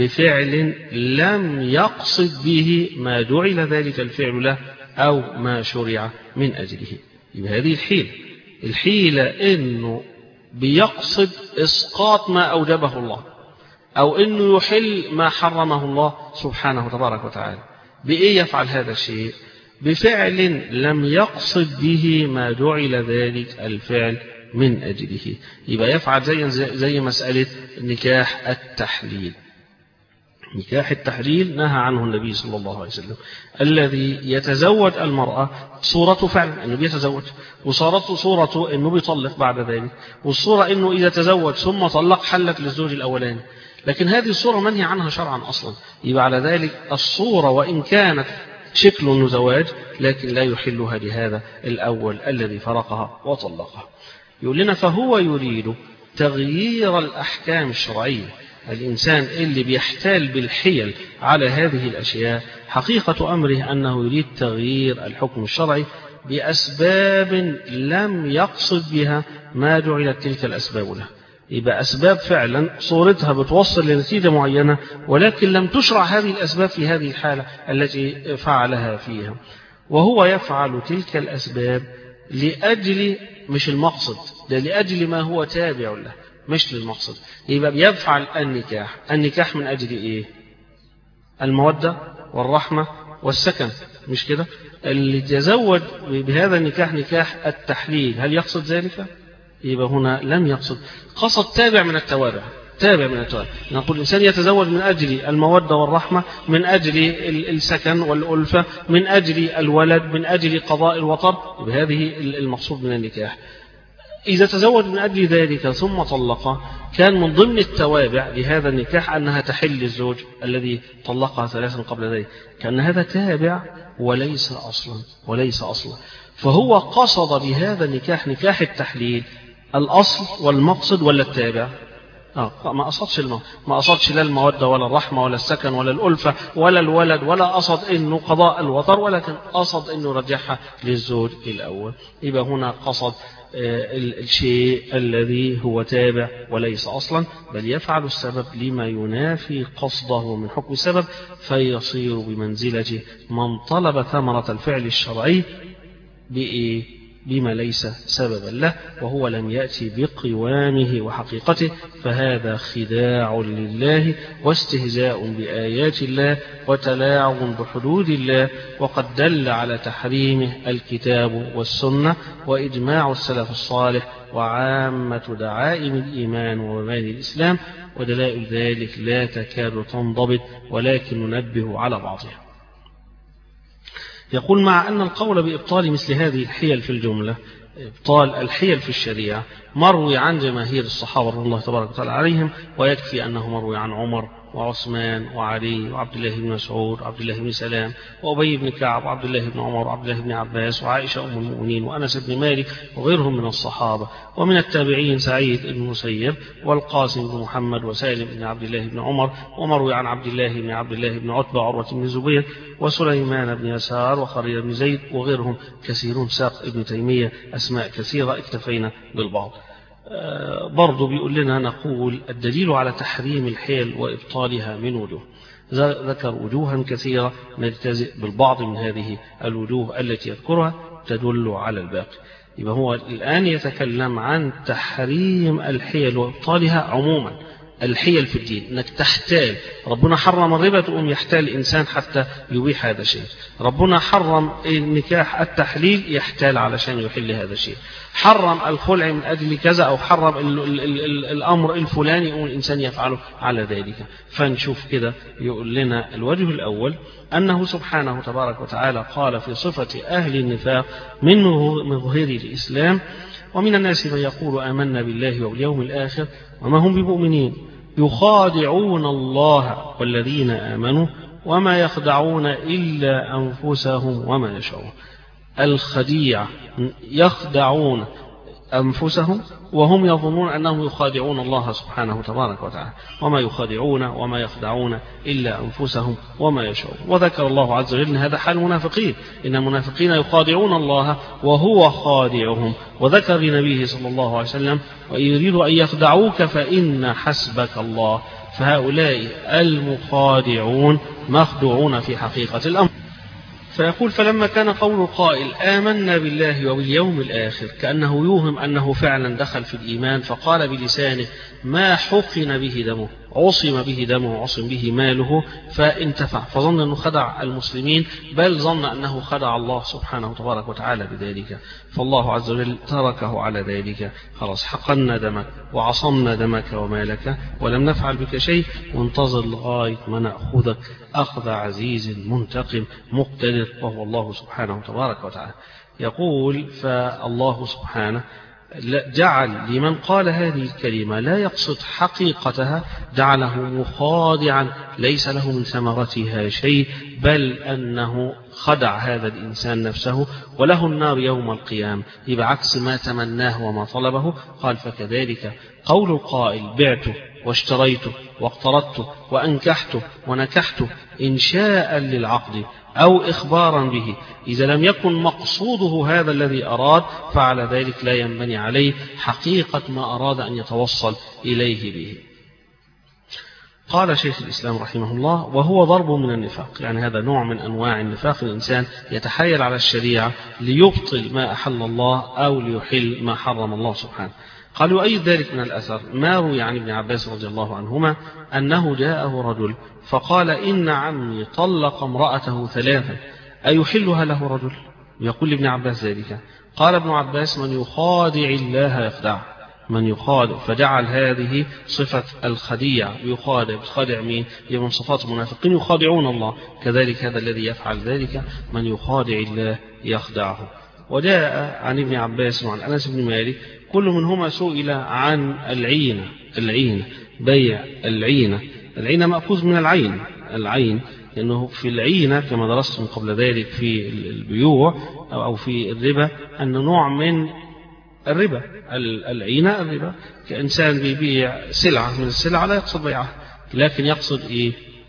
بفعل لم يقصد به ما جعل ذلك الفعل له أو ما شرع من أجله. يبقى هذه الحيلة الحيلة إنه بيقصد إسقاط ما أوجبه الله أو إنه يحل ما حرمه الله سبحانه تبارك وتعالى. بإيه يفعل هذا الشيء؟ بفعل لم يقصد به ما جعل ذلك الفعل من أجله. يبقى يفعل زي, زي مسألة نكاح التحليل. نكاح التحليل نهى عنه النبي صلى الله عليه وسلم، الذي يتزوج المرأة صورته فعلا أنه بيتزوج، وصارته صورته أنه بيطلق بعد ذلك، والصورة أنه إذا تزوج ثم طلق حلت للزوج الأولاني، لكن هذه الصورة منهي عنها شرعا أصلا. يبقى على ذلك الصورة وإن كانت شكل أنه زواج لكن لا يحلها لهذا الأول الذي فرقها وطلقها. يقول لنا فهو يريد تغيير الأحكام الشرعية. الإنسان اللي بيحتال بالحيل على هذه الأشياء حقيقة أمره أنه يريد تغيير الحكم الشرعي بأسباب لم يقصد بها ما جعلت تلك الأسباب له. يبقى أسباب فعلا صورتها بتوصل لنتيجة معينة، ولكن لم تشرع هذه الأسباب في هذه الحالة التي فعلها فيها، وهو يفعل تلك الأسباب لأجل مش المقصد ده، لأجل ما هو تابع له مش للمقصد. يبقى بيفعل النكاح النكاح من أجل إيه؟ المودة والرحمة والسكن، مش كده؟ اللي تزوج بهذا النكاح نكاح التحليل هل يقصد ذلك؟ يبقى هنا لم يقصد، قصد تابع من التوابع تابع من التوابع. نقول الإنسان يتزوج من أجل المودة والرحمة، من أجل السكن والألفة، من أجل الولد، من أجل قضاء الوطر، يبقى هذه المقصود من النكاح. إذا تزوج من أجل ذلك ثم طلق كان من ضمن التوابع لهذا النكاح أنها تحل الزوج الذي طلقها ثلاثا قبل ذلك، كأن هذا تابع وليس أصلا وليس أصلا فهو قصد بهذا النكاح نكاح التحليل الأصل والمقصد ولا التابع؟ آه ما قصدش المو... ما قصدش لا المودة ولا الرحمة ولا السكن ولا الألفة ولا الولد، ولا قصد إنه قضاء الوطر، ولكن قصد إنه رجعها للزوج الأول. يبقى هنا قصد الشيء الذي هو تابع وليس أصلا، بل يفعل السبب لما ينافي قصده من حكم السبب، فيصير بمنزلة من طلب ثمرة الفعل الشرعي بإيه؟ بما ليس سببا له، وهو لم يأتي بقوامه وحقيقته، فهذا خداع لله واستهزاء بآيات الله وتلاعب بحدود الله، وقد دل على تحريمه الكتاب والسنة وإجماع السلف الصالح وعامة دعائم الإيمان ومباني الإسلام، ودلائل ذلك لا تكاد تنضبط، ولكن ننبه على بعضها. يقول: مع أن القول بإبطال مثل هذه الحيل في الجملة، إبطال الحيل في الشريعة، مروي عن جماهير الصحابة رضي الله تبارك وتعالى عليهم، ويكفي أنه مروي عن عمر وعثمان وعلي وعبد الله بن مسعود وعبد الله بن سلام وأبي بن كعب وعبد الله بن عمر وعبد الله بن عباس وعائشة أم المؤمنين وأنس بن مالك وغيرهم من الصحابة، ومن التابعين سعيد بن المسيب والقاسم بن محمد وسالم بن عبد الله بن عمر، ومروي عن عبد الله بن عبد الله بن عتبة وعروة بن الزبير وسليمان بن يسار وخريج بن زيد وغيرهم كثيرون، ساق ابن تيمية أسماء كثيرة، اكتفينا بالبعض. آه برضو بيقول لنا: نقول الدليل على تحريم الحيل وإبطالها من وجوه، ذكر وجوها كثيرة، نجتزئ بالبعض من هذه الوجوه التي يذكرها تدل على الباقي. يبقى هو الآن يتكلم عن تحريم الحيل وإبطالها عموما. الحيل في الدين انك تحتال، ربنا حرم الربا تقوم يحتال الانسان حتى يبيح هذا الشيء، ربنا حرم النكاح التحليل يحتال علشان يحل هذا الشيء، حرم الخلع من اجل كذا او حرم ال ال ال ال الامر الفلاني يقوم الانسان يفعله على ذلك. فنشوف كده يقول لنا الوجه الاول انه سبحانه تبارك وتعالى قال في صفة اهل النفاق من مظهري الاسلام: ومن الناس من يقول آمنا بالله واليوم الآخر وما هم بمؤمنين يخادعون الله والذين آمنوا وما يخدعون إلا أنفسهم وما يشعرون. الخديعة، يخدعون أنفسهم وهم يظنون أنهم يخادعون الله سبحانه تبارك وتعالى، وما يخادعون وما يخدعون إلا أنفسهم وما يشعرون. وذكر الله عز وجل هذا حال المنافقين، إن المنافقين يخادعون الله وهو خادعهم، وذكر لنبيه صلى الله عليه وسلم: وإن يريدوا أن يخدعوك فإن حسبك الله. فهؤلاء المخادعون مخدوعون في حقيقة الأمر. فيقول: فلما كان قول القائل آمنا بالله وباليوم الآخر كأنه يوهم أنه فعلا دخل في الإيمان، فقال بلسانه ما حقن به دمه، عصم به دمه، عصم به ماله، فانتفع، فظن أنه خدع المسلمين، بل ظن أنه خدع الله سبحانه تبارك وتعالى بذلك، فالله عز وجل تركه على ذلك. خلاص، حقنا دمك وعصمنا دمك ومالك ولم نفعل بك شيء، وانتظر لغاية ما نأخذك أخذ عزيز منتقم مقتدر، وهو الله سبحانه تبارك وتعالى. يقول: فالله سبحانه جعل لمن قال هذه الكلمة لا يقصد حقيقتها، جعله مخادعا ليس له من ثمرتها شيء، بل أنه خدع هذا الإنسان نفسه وله النار يوم القيامة، بعكس ما تمناه وما طلبه. قال: فكذلك قول القائل بعته واشتريته واقترضته وأنكحته ونكحته إنشاء للعقد أو إخبارا به، إذا لم يكن مقصوده هذا الذي أراد، فعلى ذلك لا ينبني عليه حقيقة ما أراد أن يتوصل إليه به. قال شيخ الإسلام رحمه الله: وهو ضرب من النفاق، يعني هذا نوع من أنواع النفاق، الإنسان يتحايل على الشريعة ليبطل ما أحل الله أو ليحل ما حرم الله سبحانه. قال: وأي ذلك من الأثر ما روي عن ابن عباس رضي الله عنهما أنه جاءه رجل فقال: إن عمي طلق امرأته ثلاثا أيحلها له رجل؟ يقول لابن عباس ذلك. قال ابن عباس: من يخادع الله يخدعه، من يخادع، فجعل هذه صفة الخديع، يخادع، بتخادع مين؟ هي من صفات المنافقين، يخادعون الله، كذلك هذا الذي يفعل ذلك من يخادع الله يخدعه. وجاء عن ابن عباس وعن أنس بن مالك كل منهما سئل عن العينة، العينة بيع العينة، العينة مأخوذ من العين، العين لأنه في العينة كما درستم قبل ذلك في البيوع أو في الربا أن نوع من الربا، العينة الربا، كإنسان بيبيع سلعة من السلعة لا يقصد بيعها، لكن يقصد إيه؟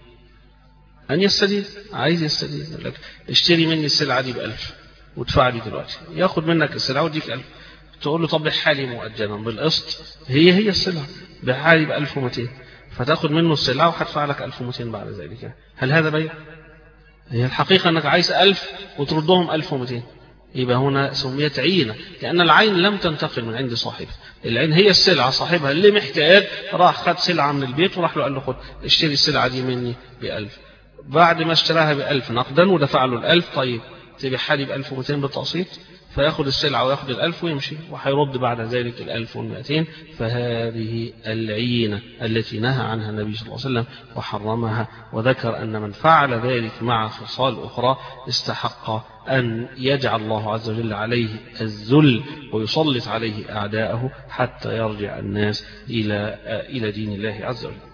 أن يستدين، عايز يستدين، لك اشتري مني السلعة دي بألف وادفع لي دلوقتي، ياخد منك السلعة وديك ألف، تقول له طب بحالي مؤجلا بالقسط، هي هي السلعة بحالي بألف ومئتين، فتأخذ منه السلعة وهدفع لك ألف ومئتين بعد ذلك. هل هذا بيع؟ هي الحقيقة أنك عايز ألف وتردهم ألف ومئتين، يبقى هنا سميت عينة، لأن العين لم تنتقل من عند صاحبها. العين هي السلعة، صاحبها اللي محتاج راح خد سلعة من البيت وراح له قال له خد اشتري السلعة دي مني بألف، بعد ما اشتراها بألف نقدا ودفع له الألف، طيب تبيعها لي بألف ومئتين بالتقسيط، فياخد السلعة وياخد الألف ويمشي وهيرد بعد ذلك الألف والمئتين. فهذه العينة التي نهى عنها النبي صلى الله عليه وسلم وحرمها، وذكر أن من فعل ذلك مع خصال أخرى استحق أن يجعل الله عز وجل عليه الذل ويسلط عليه أعداءه حتى يرجع الناس إلى إلى دين الله عز وجل.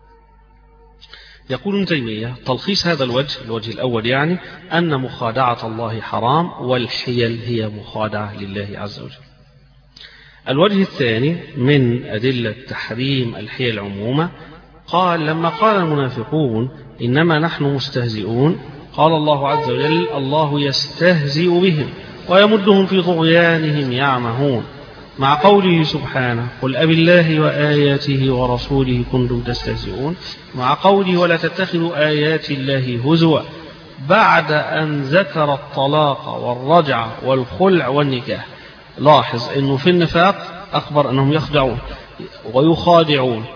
يقول ابن تيمية تلخيص هذا الوجه، الوجه الأول يعني أن مخادعة الله حرام، والحيل هي مخادعة لله عز وجل. الوجه الثاني من أدلة تحريم الحيل عموما، قال لما قال المنافقون إنما نحن مستهزئون، قال الله عز وجل الله يستهزئ بهم ويمدهم في طغيانهم يعمهون، مع قوله سبحانه قل أبي الله وآياته ورسوله كنتم تستهزئون، مع قوله ولا تتخذوا آيات الله هزوا، بعد أن ذكر الطلاق والرجع والخلع والنكاح. لاحظ أنه في النفاق أخبر أنهم يخدعون ويخادعون،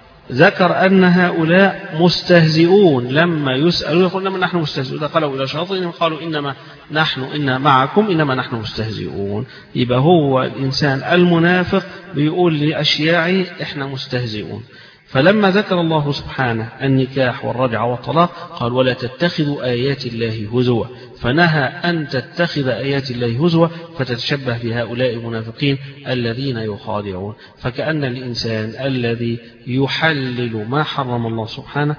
ذكر أن هؤلاء مستهزئون، لما يسألوا يقول إنما نحن مستهزئون، قالوا إلى شياطينهم قالوا إنما نحن إنا معكم إنما نحن مستهزئون. يبقى هو الإنسان المنافق بيقول لأشياعي إحنا مستهزئون. فلما ذكر الله سبحانه النكاح والرجع والطلاق قال ولا تتخذوا آيات الله هزوا، فنهى أن تتخذ آيات الله هزوا فتتشبه بهؤلاء المنافقين الذين يخادعون. فكأن الإنسان الذي يحلل ما حرم الله سبحانه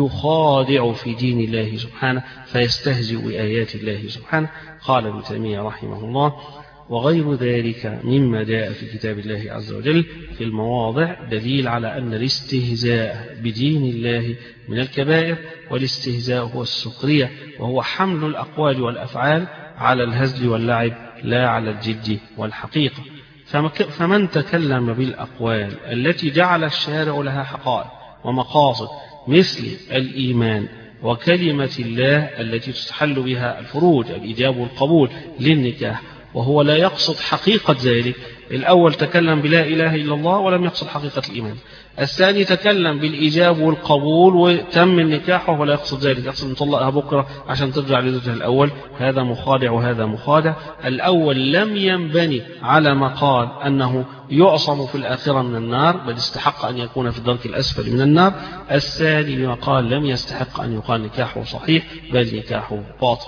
يخادع في دين الله سبحانه فيستهزئ بآيات الله سبحانه. قال ابن تيمية رحمه الله وغير ذلك مما جاء في كتاب الله عز وجل في المواضع دليل على أن الاستهزاء بدين الله من الكبائر، والاستهزاء هو السخرية، وهو حمل الأقوال والأفعال على الهزل واللعب لا على الجد والحقيقة. فمن تكلم بالأقوال التي جعل الشارع لها حقائق ومقاصد مثل الإيمان وكلمة الله التي تستحل بها الفروج الإجاب والقبول للنكاح وهو لا يقصد حقيقة ذلك، الأول تكلم بلا إله إلا الله ولم يقصد حقيقة الإيمان، الثاني تكلم بالإيجاب والقبول وتم النكاح وهو لا يقصد ذلك، يقصد نطلقها بكرة عشان ترجع لزوجها الأول، هذا مخادع وهذا مخادع. الأول لم ينبني على ما قال أنه يعصم في الآخرة من النار، بل استحق أن يكون في الدرك الأسفل من النار. الثاني لما قال لم يستحق أن يقال نكاحه صحيح بل نكاحه باطل.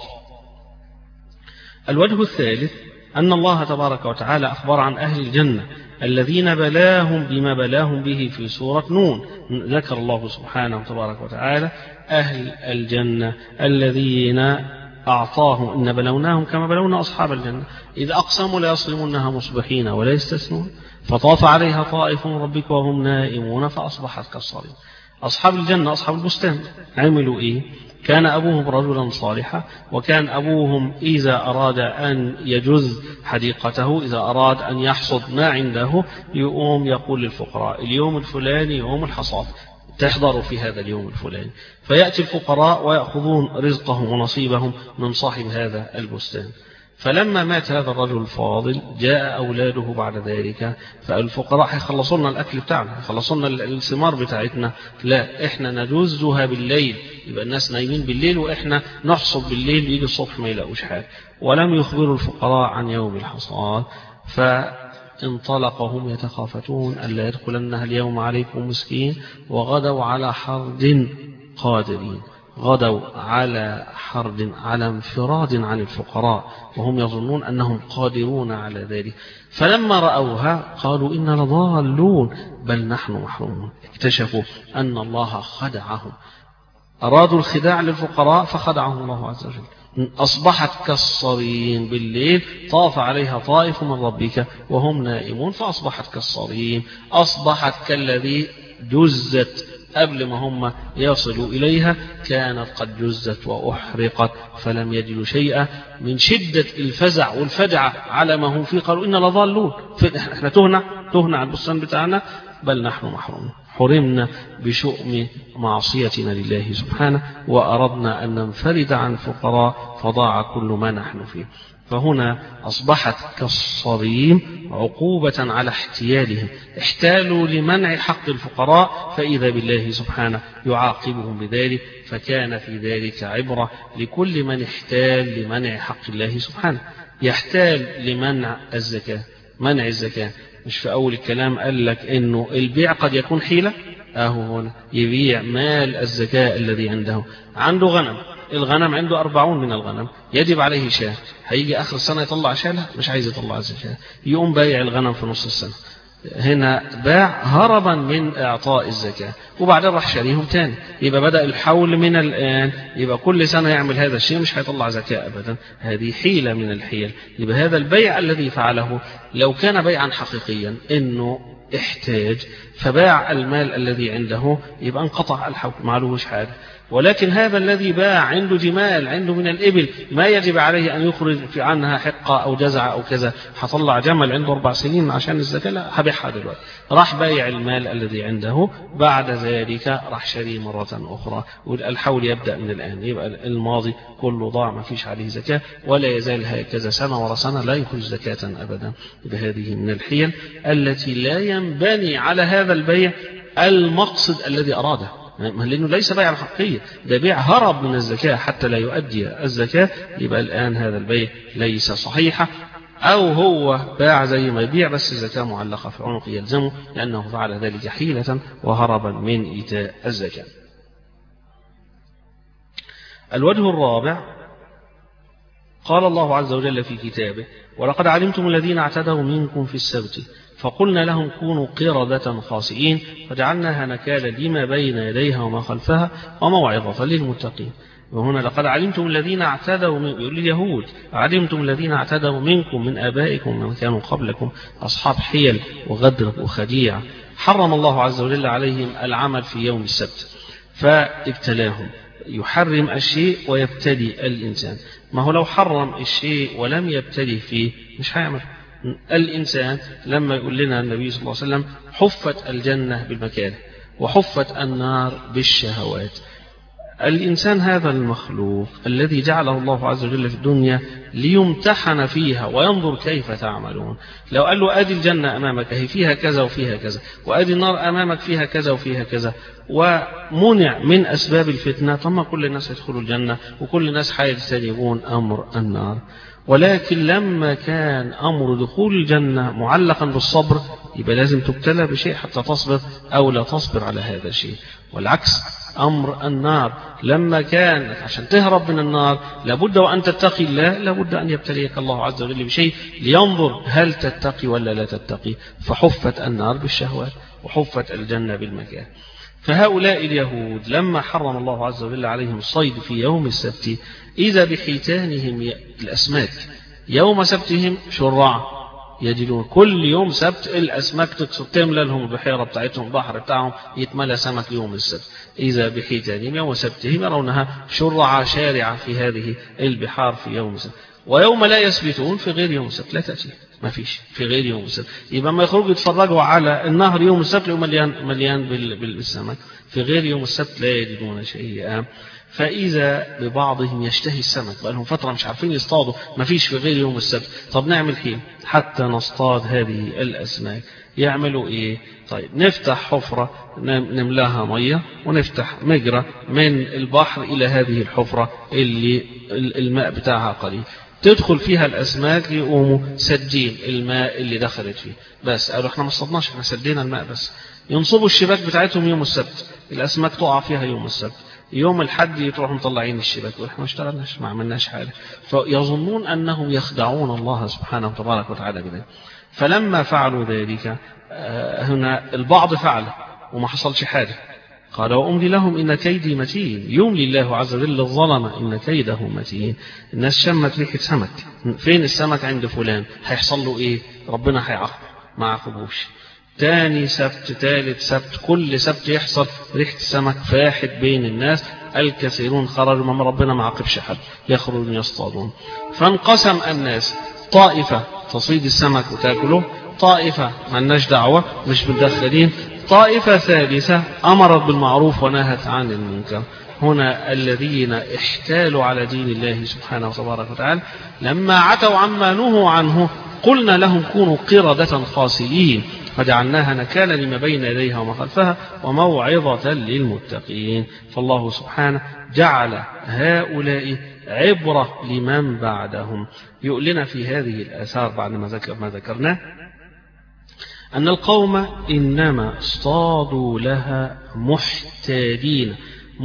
الوجه الثالث أن الله تبارك وتعالى أخبر عن أهل الجنة الذين بلاهم بما بلاهم به في سورة نون. ذكر الله سبحانه تبارك وتعالى أهل الجنة الذين أعطاهم إن بلوناهم كما بلونا أصحاب الجنة إذ أقسموا لا يصرمونها مصبحين ولا يستثنون فطاف عليها طائف من ربك وهم نائمون فأصبحت كالصريم. أصحاب الجنة أصحاب البستان عملوا إيه؟ كان أبوهم رجلا صالحا، وكان أبوهم إذا أراد أن يجز حديقته، إذا أراد أن يحصد ما عنده يقوم يقول للفقراء اليوم الفلاني يوم الحصاد تحضروا في هذا اليوم الفلاني، فيأتي الفقراء ويأخذون رزقهم ونصيبهم من صاحب هذا البستان. فلما مات هذا الرجل الفاضل جاء أولاده بعد ذلك، فالفقراء هيخلصوا لنا الأكل بتاعنا، هيخلصوا لنا الثمار بتاعتنا، لا إحنا نجوزها بالليل، يبقى الناس نايمين بالليل وإحنا نحصد بالليل يجي الصبح ما يلاقوش حاجة. ولم يخبروا الفقراء عن يوم الحصاد، فانطلقوا هم يتخافتون ألا يدخلنها اليوم عليكم مسكين وغدوا على حرد قادرين، غدوا على حرد على انفراد عن الفقراء وهم يظنون أنهم قادرون على ذلك. فلما رأوها قالوا إنا لضالون بل نحن محرومون. اكتشفوا أن الله خدعهم، أرادوا الخداع للفقراء فخدعهم الله عز وجل. أصبحت كالصريم بالليل طاف عليها طائف من ربك وهم نائمون فأصبحت كالصريم، أصبحت كالذي جزت قبل ما هم يصلوا إليها كانت قد جزت وأحرقت فلم يجدوا شيئا. من شدة الفزع والفجعة على ما هم فيه قالوا إن لضالون، احنا تهنا تهنا عن البستان بتاعنا، بل نحن محرومون، حرمنا بشؤم معصيتنا لله سبحانه، وأردنا أن ننفرد عن الفقراء فضاع كل ما نحن فيه. فهنا أصبحت كالصريم عقوبة على احتيالهم، احتالوا لمنع حق الفقراء فإذا بالله سبحانه يعاقبهم بذلك، فكان في ذلك عبرة لكل من احتال لمنع حق الله سبحانه. يحتال لمنع الزكاة، منع الزكاة، مش في أول الكلام قال لك إنه البيع قد يكون حيلة، أهو هنا يبيع مال الزكاة الذي عنده، عنده غنم، الغنم عنده أربعون من الغنم، يجب عليه شاة، هيجي آخر السنة يطلع شاة؟ لا، مش عايز يطلع زكاة، يقوم بايع الغنم في نص السنة. هنا باع هربا من إعطاء الزكاة، وبعدين راح شاريهم تاني، يبقى بدأ الحول من الآن، يبقى كل سنة يعمل هذا الشيء، مش هيطلع زكاة أبدا، هذه حيلة من الحيل. يبقى هذا البيع الذي فعله لو كان بيعا حقيقيا إنه احتاج فباع المال الذي عنده، يبقى انقطع الحول، معلوش حاجة. ولكن هذا الذي باع عنده جمال، عنده من الإبل ما يجب عليه أن يخرج في عنها حقة أو جزع أو كذا، هطلع جمل عنده أربع سنين عشان الزكاة، لا، هبيعها دلوقتي، راح بايع المال الذي عنده، بعد ذلك راح شاريه مرة أخرى، والحول يبدأ من الآن، يبقى الماضي كله ضاع ما فيش عليه زكاة، ولا يزال هكذا سنة ورا سنة لا يخرج زكاة أبدا. بهذه من الحيل التي لا ينبني على هذا البيع المقصد الذي أراده، لأنه ليس بيع حقيقي، ده بيع هرب من الزكاة حتى لا يؤدي الزكاة، يبقى الآن هذا البيع ليس صحيحا، أو هو باع زي ما يبيع بس الزكاة معلقة في عنقه يلزمه، لأنه فعل ذلك حيلة وهربا من إيتاء الزكاة. الوجه الرابع، قال الله عز وجل في كتابه: ولقد علمتم الذين اعتدوا منكم في السبت فقلنا لهم كونوا قردة خاسئين فجعلناها نكالا لما بين يديها وما خلفها وموعظة للمتقين. وهنا لقد علمتم الذين اعتدوا من اليهود، علمتم الذين اعتدوا منكم من آبائكم من كانوا قبلكم أصحاب حيل وغدر وخديعة، حرم الله عز وجل عليهم العمل في يوم السبت فابتلاهم. يحرم الشيء ويبتدي الإنسان، ما هو لو حرم الشيء ولم يبتدي فيه مش هيعمل. الإنسان لما يقول لنا النبي صلى الله عليه وسلم حفت الجنة بالمكاره وحفت النار بالشهوات، الإنسان هذا المخلوق الذي جعله الله عز وجل في الدنيا ليمتحن فيها وينظر كيف تعملون. لو قال له أدي الجنة أمامك هي فيها كذا وفيها كذا، وأدي النار أمامك فيها كذا وفيها كذا، ومنع من أسباب الفتنة، ثم كل الناس يدخلوا الجنة وكل الناس هيجتنبون أمر النار. ولكن لما كان أمر دخول الجنة معلقا بالصبر، يبقى لازم تبتلى بشيء حتى تصبر أو لا تصبر على هذا الشيء. والعكس أمر النار لما كان عشان تهرب من النار لابد وأن تتقي الله، لابد أن يبتليك الله عز وجل بشيء لينظر هل تتقي ولا لا تتقي، فحفت النار بالشهوات وحفت الجنة بالمكان. فهؤلاء اليهود لما حرم الله عز وجل عليهم الصيد في يوم السبت إذا بحيتانهم الأسماك يوم سبتهم شرعا، يجدون كل يوم سبت الأسماك تملى لهم البحيرة بتاعتهم، البحر بتاعهم يتملى سمك يوم السبت، إذا بحيتانهم يوم سبتهم يرونها شرعا شارعة في هذه البحار في يوم السبت. ويوم لا يسبتون في غير يوم السبت لا تأتي، ما فيش في غير يوم السبت، يبقى ما يخرجوا يتفرجوا على النهر يوم السبت مليان مليان بالسمك، في غير يوم السبت لا يجدون شيئا. فإذا ببعضهم يشتهي السمك، بقى لهم فترة مش عارفين يصطادوا، ما فيش في غير يوم السبت، طب نعمل حين حتى نصطاد هذه الأسماك. يعملوا إيه؟ طيب نفتح حفرة نملاها مية ونفتح مجرى من البحر إلى هذه الحفرة اللي الماء بتاعها قليل، تدخل فيها الأسماك يقوموا سدين الماء اللي دخلت فيه، بس قالوا احنا ما صطدناش احنا سدينا الماء بس. ينصبوا الشباك بتاعتهم يوم السبت، الأسماك تقع فيها يوم السبت، يوم الحد يروحوا مطلعين الشباك واحنا ما اشتغلناش ما عملناش حاجه، فيظنون انهم يخدعون الله سبحانه وتبارك وتعالى بذلك. فلما فعلوا ذلك هنا البعض فعل وما حصلش حاجه، قال وأملي لهم إن كيدي متين، يملي الله عز وجل الظلم إن كيده متين. الناس شمت ريحة سمك، فين السمك عند فلان، هيحصل له إيه؟ ربنا هيعاقبه، ما عاقبوش. تاني سبت تالت سبت كل سبت يحصل ريحة سمك فاحت بين الناس، الكثيرون خرجوا من ربنا ما عاقبش حد، يخرجون يصطادون. فانقسم الناس، طائفة تصيد السمك وتاكله، طائفة مالناش دعوة مش متدخلين، طائفة ثالثة أمرت بالمعروف ونهت عن المنكر. هنا الذين احتالوا على دين الله سبحانه وتبارك وتعالى لما عتوا عما نهوا عنه قلنا لهم كونوا قردة خاسئين فجعلناها نكالا لما بين يديها وما خلفها وموعظة للمتقين. فالله سبحانه جعل هؤلاء عبرة لمن بعدهم. يقول لنا في هذه الآثار بعد ما ذكر ما ذكرناه أن القوم إنما اصطادوا لها محتاجين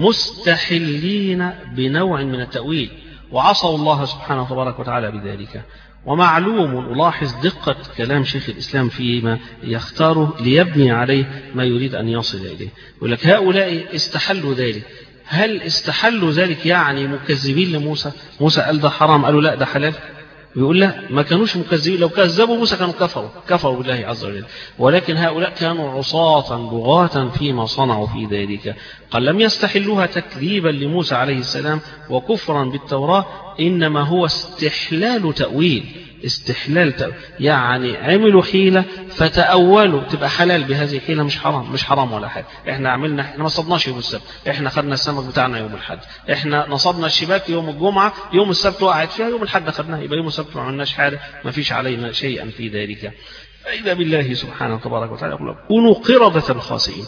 مستحلين بنوع من التأويل، وعصوا الله سبحانه وتبارك وتعالى بذلك. ومعلوم ألاحظ دقة كلام شيخ الإسلام فيما يختاره ليبني عليه ما يريد أن يصل إليه. يقول لك هؤلاء استحلوا ذلك. هل استحلوا ذلك يعني مكذبين لموسى؟ موسى قال ده حرام، قالوا لا ده حلال. بيقول لا، ما كانوش مكذبين، لو كذبوا موسى كانوا كفروا كفروا بالله عز وجل، ولكن هؤلاء كانوا عصاة بغاة فيما صنعوا في ذلك. قال لم يستحلوها تكذيبا لموسى عليه السلام وكفرا بالتوراة، إنما هو استحلال تأويل. استحلال تأويل يعني عملوا حيلة فتأولوا تبقى حلال بهذه الحيلة، مش حرام مش حرام ولا حاجة. احنا عملنا احنا ما صدناش يوم السبت، احنا خدنا السمك بتاعنا يوم الحد، احنا نصبنا الشباك يوم الجمعة، يوم السبت وقعت فيها، يوم الحد خدناها، يبقى يوم السبت ما عملناش حاجة، ما فيش علينا شيئا في ذلك. فإذا بالله سبحانه وتبارك وتعالى يقول كونوا قردة خاسئين.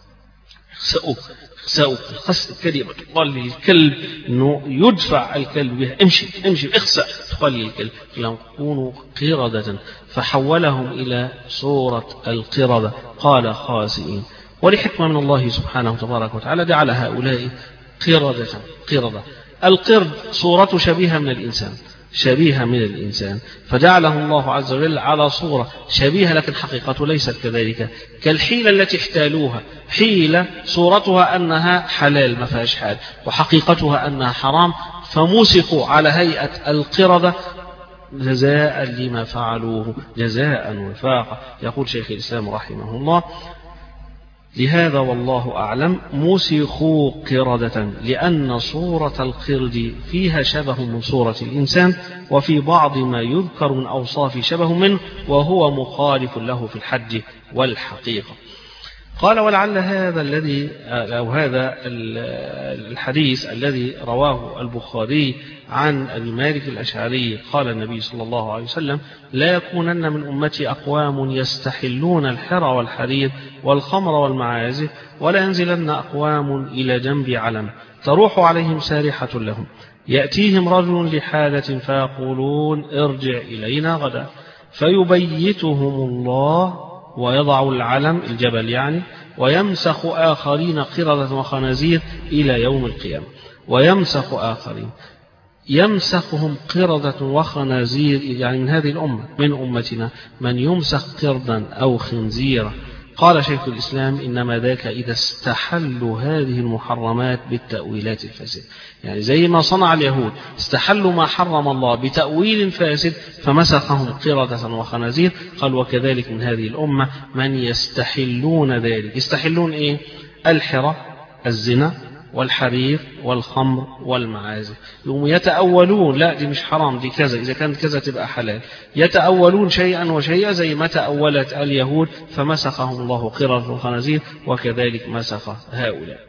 سأو سأو الكلمة تقال للكلب إنه يدفع الكلب بها، امشي امشي اخسأ، تقال للكلب لم كونوا قردة، فحولهم إلى صورة القردة. قال خاسئين، ولحكمة من الله سبحانه وتبارك وتعالى جعل هؤلاء قردة. قردة القرد صورته شبيهة من الإنسان، شبيهة من الإنسان، فجعله الله عز وجل على صورة شبيهة لكن حقيقته ليست كذلك. كالحيلة التي احتالوها، حيلة صورتها أنها حلال ما فيهاش حال وحقيقتها أنها حرام، فموسقوا على هيئة القردة جزاء لما فعلوه، جزاء وفاقا. يقول شيخ الإسلام رحمه الله لهذا والله أعلم موسخوا قردة، لأن صورة القرد فيها شبه من صورة الإنسان، وفي بعض ما يذكر من أوصاف شبه منه، وهو مخالف له في الحد والحقيقة. قال ولعل هذا الذي أو هذا الحديث الذي رواه البخاري عن أبي مالك الأشعري قال النبي صلى الله عليه وسلم لا يكونن من أمتي أقوام يستحلون الحر والحرير والخمر والمعازف، ولا ينزلن أقوام إلى جنب علم تروح عليهم سارحة لهم، يأتيهم رجل لحالة فيقولون ارجع إلينا غدا، فيبيتهم الله ويضع العلم الجبل يعني، ويمسخ آخرين قردة وخنازير إلى يوم القيامة. ويمسخ آخرين يمسخهم قردة وخنازير يعني من هذه الأمة من أمتنا من يمسخ قردا أو خنزيرا. قال شيخ الإسلام إنما ذاك إذا استحلوا هذه المحرمات بالتأويلات الفاسدة، يعني زي ما صنع اليهود استحلوا ما حرم الله بتأويل فاسد فمسخهم قردة وخنازير. قال وكذلك من هذه الأمة من يستحلون ذلك. يستحلون إيه؟ الحرة الزنا والحرير والخمر والمعازف، يوم يتأولون لا دي مش حرام دي كذا، إذا كانت كذا تبقى حلال، يتأولون شيئا وشيئا زي ما تأولت اليهود فمسخهم الله قردة وخنازير، وكذلك مسخ هؤلاء.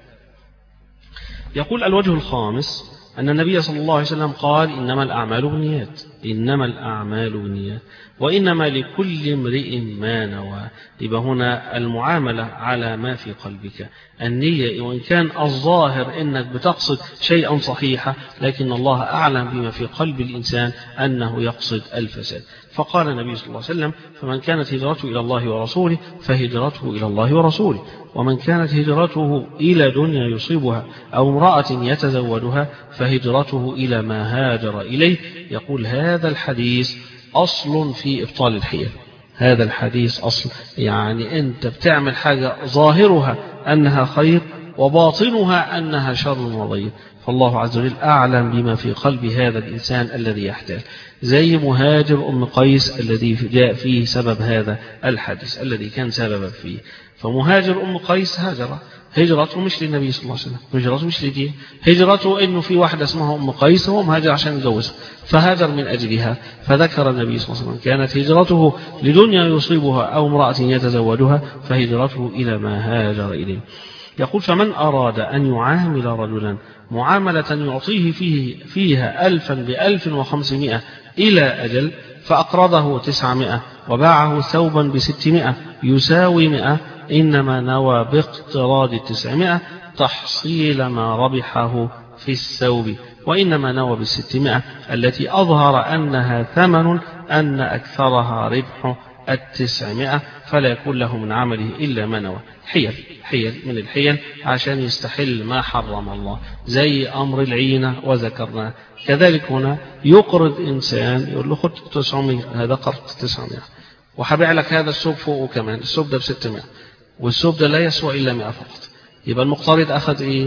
يقول الوجه الخامس أن النبي صلى الله عليه وسلم قال إنما الأعمال بالنيات، إنما الأعمال بالنيات وإنما لكل امرئ ما نوى. يبقى هنا المعاملة على ما في قلبك، النية وإن كان الظاهر إنك بتقصد شيئا صحيحا، لكن الله أعلم بما في قلب الإنسان أنه يقصد الفساد. فقال النبي صلى الله عليه وسلم فمن كانت هجرته إلى الله ورسوله فهجرته إلى الله ورسوله، ومن كانت هجرته إلى دنيا يصيبها أو امرأة يتزوجها فهجرته إلى ما هاجر إليه. يقول هذا الحديث أصل في إبطال الحيل. هذا الحديث أصل، يعني أنت بتعمل حاجة ظاهرها أنها خير وباطنها أنها شر وضيق. فالله عز وجل أعلم بما في قلب هذا الإنسان الذي يحتاج، زي مهاجر أم قيس الذي جاء فيه سبب هذا الحديث الذي كان سببا فيه. فمهاجر أم قيس هاجر، هجرته مش للنبي صلى الله عليه وسلم، هجرته مش لدين، هجرته إنه في واحدة اسمها أم قيس هو مهاجر عشان يتجوزها فهاجر من أجلها. فذكر النبي صلى الله عليه وسلم كانت هجرته لدنيا يصيبها أو امرأة يتزوجها فهجرته إلى ما هاجر إليه. يقول فمن أراد أن يعامل رجلا معاملة يعطيه فيه فيها ألفا بألف وخمسمائة إلى أجل فأقرضه تسعمائة وباعه ثوبا بستمائة يساوي مائة إنما نوى باقتراض التسعمائة تحصيل ما ربحه في الثوب، وإنما نوى بالستمائة التي أظهر أنها ثمن أن أكثرها ربح التسعمائة فلا يكون له من عمله إلا ما نوى. حيل حيل من الحيل عشان يستحل ما حرم الله، زي أمر العينة وذكرنا. كذلك هنا يقرض إنسان يقول له خد تسعمائة، هذا قرض تسعمائة وحبيع لك هذا السوب فوقه كمان، السوب ده بستمائة والسوب ده لا يسوى إلا مائة فقط. يبقى المقترض أخذ إيه؟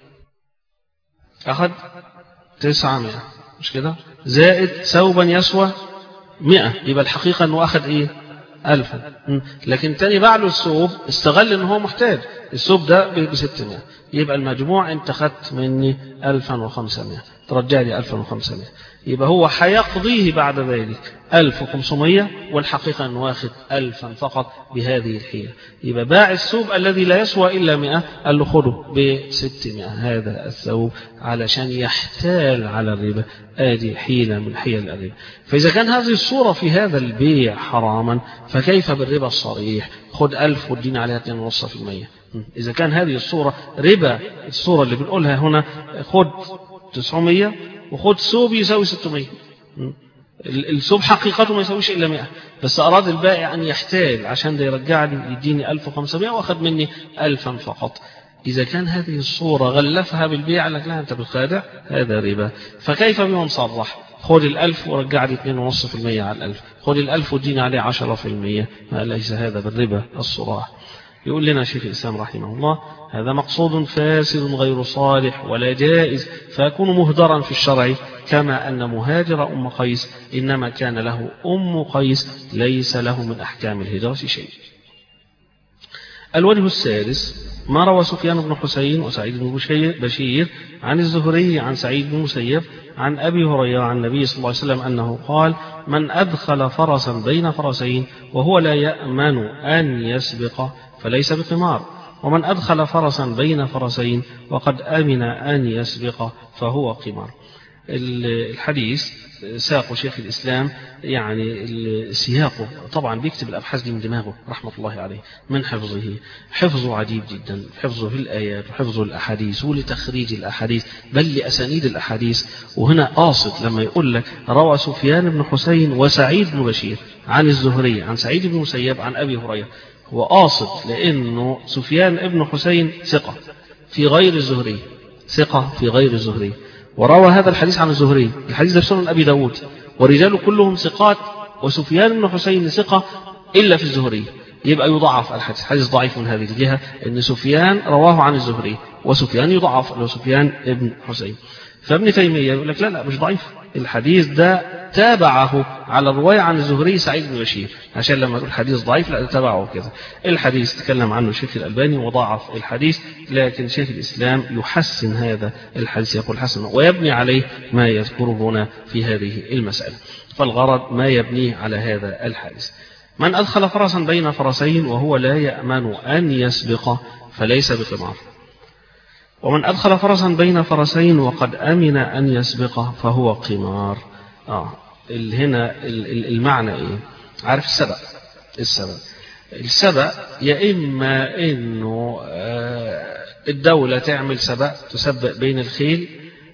أخذ تسعمائة مش كده، زائد ثوبا يسوى مئة، يبقى الحقيقة أنه أخذ إيه؟ ألفا. لكن تاني باع له الثوب استغل أنه هو محتاج، الثوب ده بستمائة، يبقى المجموع أنت خدت مني ألفا وخمسمائة، ترجع لي ألفا وخمسمائة، يبقى هو حيقضيه بعد ذلك ألف وخمسمائة والحقيقة أنه واخد ألفا فقط بهذه الحيلة. يبقى باع الثوب الذي لا يسوى إلا مئة قال له خده بستمائة هذا الثوب علشان يحتال على الربا. هذه حيلة من حيل الربا. فإذا كان هذه الصورة في هذا البيع حراما فكيف بالربا الصريح؟ خد ألف والدين عليها اثنين ونص في المية. إذا كان هذه الصورة ربا، الصورة اللي بنقولها هنا خد تسعمائة وخد ثوب يساوي ستمائة، الثوب حقيقته ما يساويش إلا مئة، بس أراد البائع أن يحتال عشان ده يرجع لي يديني ألف وخمسمائة وأخذ مني ألفا فقط. إذا كان هذه الصورة غلفها بالبيع لك لا أنت بالخادع، هذا ربا. فكيف بمن صرح خد الألف ورجع لي اثنين ونص في المية على الألف، خد الألف وديني عليه عشرة في المية، ما ليس هذا بالربا الصراح. يقول لنا شيخ الإسلام رحمه الله هذا مقصود فاسد غير صالح ولا جائز فيكون مهدرا في الشرع، كما أن مهاجر أم قيس إنما كان له أم قيس ليس له من أحكام الهجرة شيء. الوجه السادس ما روى سفيان بن حسين وسعيد بن بشير عن الزهري عن سعيد بن مسيب عن أبي هريرة عن النبي صلى الله عليه وسلم أنه قال من أدخل فرسا بين فرسين وهو لا يأمن أن يسبق فليس بقمار، ومن أدخل فرسا بين فرسين وقد أمن أن يسبق فهو قمار. الحديث ساقه شيخ الإسلام يعني سياقه طبعا بيكتب الأبحاث دي من دماغه رحمة الله عليه، من حفظه حفظه عجيب جدا، حفظه في الآيات وحفظه الأحاديث ولتخريج الأحاديث بل لأسانيد الأحاديث. وهنا قاصد لما يقول لك روى سفيان بن حسين وسعيد بن بشير عن الزهري عن سعيد بن مسيب عن أبي هريرة، هو قاصد لأنه سفيان بن حسين ثقة في غير الزهري، ثقة في غير الزهري، وروى هذا الحديث عن الزهري، الحديث ده في سنن أبي داود ورجاله كلهم ثقات، وسفيان بن حسين ثقة إلا في الزهري، يبقى يضعف الحديث، حديث ضعيف من هذه الجهة إن سفيان رواه عن الزهري وسفيان يضعف له سفيان بن حسين. فابن تيمية يقول لك لا لا مش ضعيف، الحديث ده تابعه على الرواية عن الزهري سعيد بن بشير، عشان لما يقول حديث ضعيف لا تابعه كذا. الحديث تكلم عنه شيخ الألباني وضعف الحديث، لكن شيخ الإسلام يحسن هذا الحديث، يقول حسن ويبني عليه ما يذكره هنا في هذه المسألة. فالغرض ما يبنيه على هذا الحديث. من أدخل فرسا بين فرسين وهو لا يأمن أن يسبق فليس بقمار، ومن أدخل فرسا بين فرسين وقد أمن أن يسبق فهو قمار. آه هنا المعنى إيه؟ عارف السبق، السبق السبق يا إما إنه الدولة تعمل سبق تسبق بين الخيل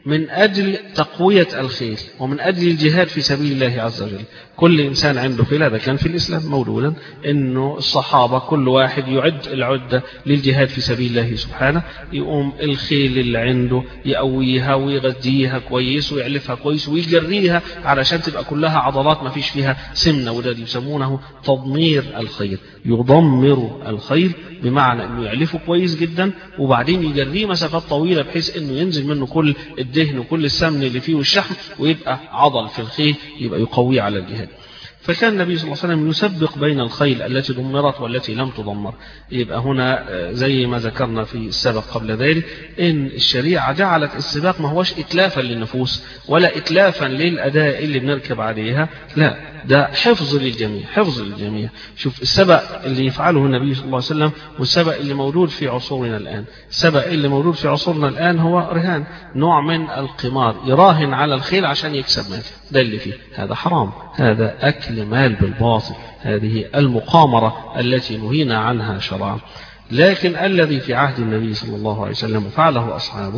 من أجل تقوية الخيل ومن أجل الجهاد في سبيل الله عز وجل. كل إنسان عنده خيل، هذا كان في الإسلام موجودا، إنه الصحابة كل واحد يعد العدة للجهاد في سبيل الله سبحانه، يقوم الخيل اللي عنده يقويها ويغذيها كويس ويعلفها كويس ويجريها علشان تبقى كلها عضلات ما فيش فيها سمنة، وده يسمونه تضمير الخيل. يضمر الخيل بمعنى انه يعلفه كويس جدا وبعدين يجريه مسافات طويلة بحيث انه ينزل منه كل الدهن وكل السمن اللي فيه والشحم ويبقى عضل في الخيل، يبقى يقويه على الجهاد. فكان النبي صلى الله عليه وسلم يسبق بين الخيل التي دمرت والتي لم تدمر. يبقى هنا زي ما ذكرنا في السبق قبل ذلك ان الشريعة جعلت السباق ما هوش اتلافا للنفوس ولا اتلافا للأداء اللي بنركب عليها، لا، ده حفظ للجميع، حفظ للجميع. شوف السبق اللي يفعله النبي صلى الله عليه وسلم والسبق اللي موجود في عصورنا الآن. السبق اللي موجود في عصورنا الآن هو رهان، نوع من القمار، يراهن على الخيل عشان يكسب مال، ده اللي فيه، هذا حرام، هذا أكل مال بالباطل، هذه المقامرة التي نهينا عنها شرعا. لكن الذي في عهد النبي صلى الله عليه وسلم وفعله أصحابه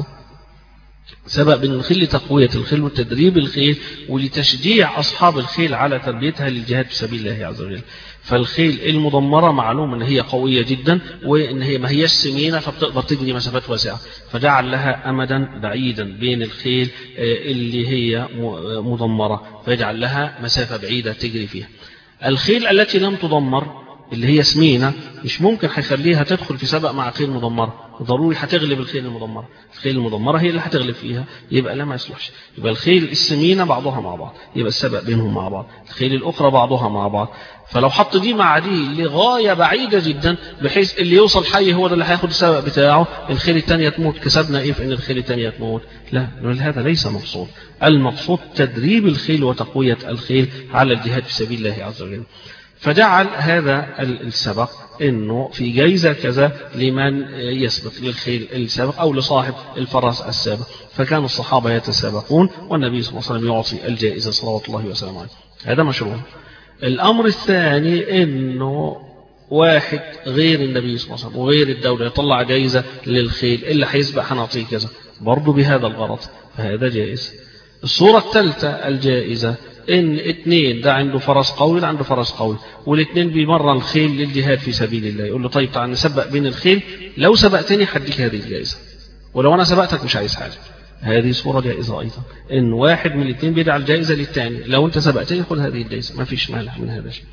سبق بين الخيل لتقوية الخيل وتدريب الخيل ولتشجيع أصحاب الخيل على تربيتها للجهاد في سبيل الله عز وجل. فالخيل المدمرة معلوم أن هي قوية جدا وأن هي ما هيش سمينة فبتقدر تجري مسافات واسعة، فجعل لها أمدا بعيدا بين الخيل اللي هي مدمرة، فيجعل لها مسافة بعيدة تجري فيها. الخيل التي لم تدمر اللي هي سمينة مش ممكن هيخليها تدخل في سبق مع خيل مدمرة، ضروري هتغلب الخيل المدمرة، الخيل المدمرة هي اللي هتغلب فيها، يبقى لا ما يصلحش. يبقى الخيل السمينة بعضها مع بعض، يبقى السبق بينهم مع بعض، الخيل الأخرى بعضها مع بعض. فلو حط دي مع دي لغاية بعيدة جدا بحيث اللي يوصل حي هو ده اللي هياخد السبق بتاعه، الخيل الثانية تموت، كسبنا ايه في ان الخيل الثانية تموت؟ لا، هذا ليس مقصود. المقصود تدريب الخيل وتقوية الخيل على الجهاد في سبيل الله عز وجل. فجعل هذا السبق انه في جائزة كذا لمن يسبق، للخيل السابق او لصاحب الفرس السابق. فكان الصحابة يتسابقون والنبي صلى الله عليه وسلم يعطي الجائزة صلوات الله وسلامه عليه، هذا مشروع. الامر الثاني انه واحد غير النبي صلى الله عليه وسلم وغير الدولة يطلع جائزة للخيل اللي هيسبق هنعطيه كذا برضه بهذا الغرض، فهذا جائز. الصورة الثالثة الجائزة ان اثنين، ده عنده فرس قوي ده عنده فرس قوي والاثنين بيمرن الخيل للجهاد في سبيل الله، يقول له طيب تعال نسبق بين الخيل، لو سبقتني هديك هذه الجائزة ولو انا سبقتك مش عايز حاجة. هذه صورة جائزة ايضا، ان واحد من الاثنين بيدع الجائزة للثاني، لو انت سبقتني خذ هذه الجائزة، ما فيش مانع من هذا الشيء.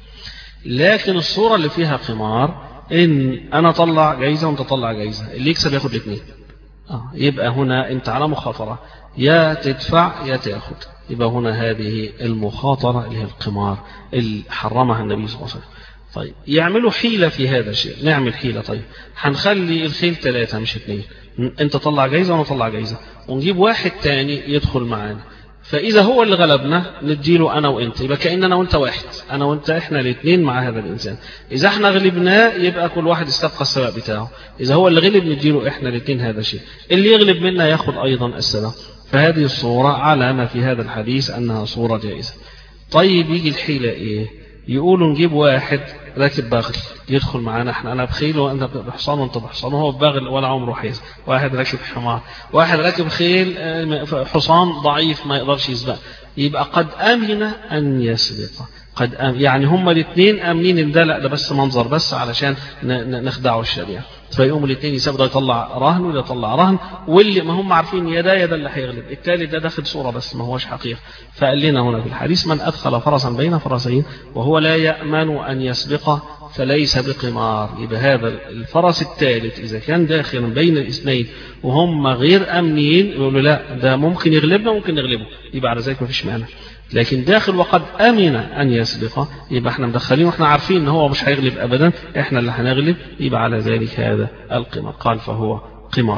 لكن الصورة اللي فيها قمار ان انا طلع جائزة وانت طلع جائزة، اللي يكسب ياخد الاثنين، آه يبقى هنا انت على مخاطرة، يا تدفع يا تاخد. يبقى هنا هذه المخاطرة اللي هي القمار اللي حرمها النبي صلى الله عليه وسلم. طيب يعملوا حيلة في هذا الشيء، نعمل حيلة. طيب هنخلي الخيل ثلاثة مش اثنين، انت طلع جايزة وانا طلع جايزة، ونجيب واحد تاني يدخل معانا، فإذا هو اللي غلبنا نديله أنا وإنت، يبقى كأننا وإنت واحد، أنا وإنت إحنا الاثنين مع هذا الإنسان. إذا إحنا غلبناه يبقى كل واحد استبقى السبق بتاعه، إذا هو اللي غلب نديله إحنا الاثنين هذا الشيء، اللي يغلب منا يأخذ أيضا السبق. فهذه الصورة على ما في هذا الحديث أنها صورة جائزة. طيب يجي الحيلة إيه؟ يقولوا نجيب واحد راكب باغل يدخل معانا، احنا انا بخيل وانت بحصان وانت بحصان، وهو بباغل ولا عمره حيز، واحد راكب حمار، واحد راكب خيل حصان ضعيف ما يقدرش يسبق، يبقى قد امن ان يسبق، قد أم يعني هما الاثنين امنين ان ده لا ده بس منظر بس علشان نخدعوا الشريعه. فيقوم الاثنين يسبق، ده يطلع رهن وده يطلع رهن، واللي ما هم عارفين يا ده يا ده اللي هيغلب، التالي ده داخل صوره بس ما هوش حقيقه. فقال لنا هنا في الحديث من ادخل فرسا بين فرسين وهو لا يامن ان يسبق فليس بقمار. يبقى هذا الفرس الثالث اذا كان داخلا بين الاثنين وهم غير امنين يقولوا لا ده ممكن يغلبنا ممكن نغلبه، يبقى على ذلك ما فيش مانع. لكن داخل وقد امن ان يسبق يبقى احنا مدخلين واحنا عارفين ان هو مش هيغلب ابدا، احنا اللي هنغلب، يبقى على ذلك هذا القمار. قال فهو قمار.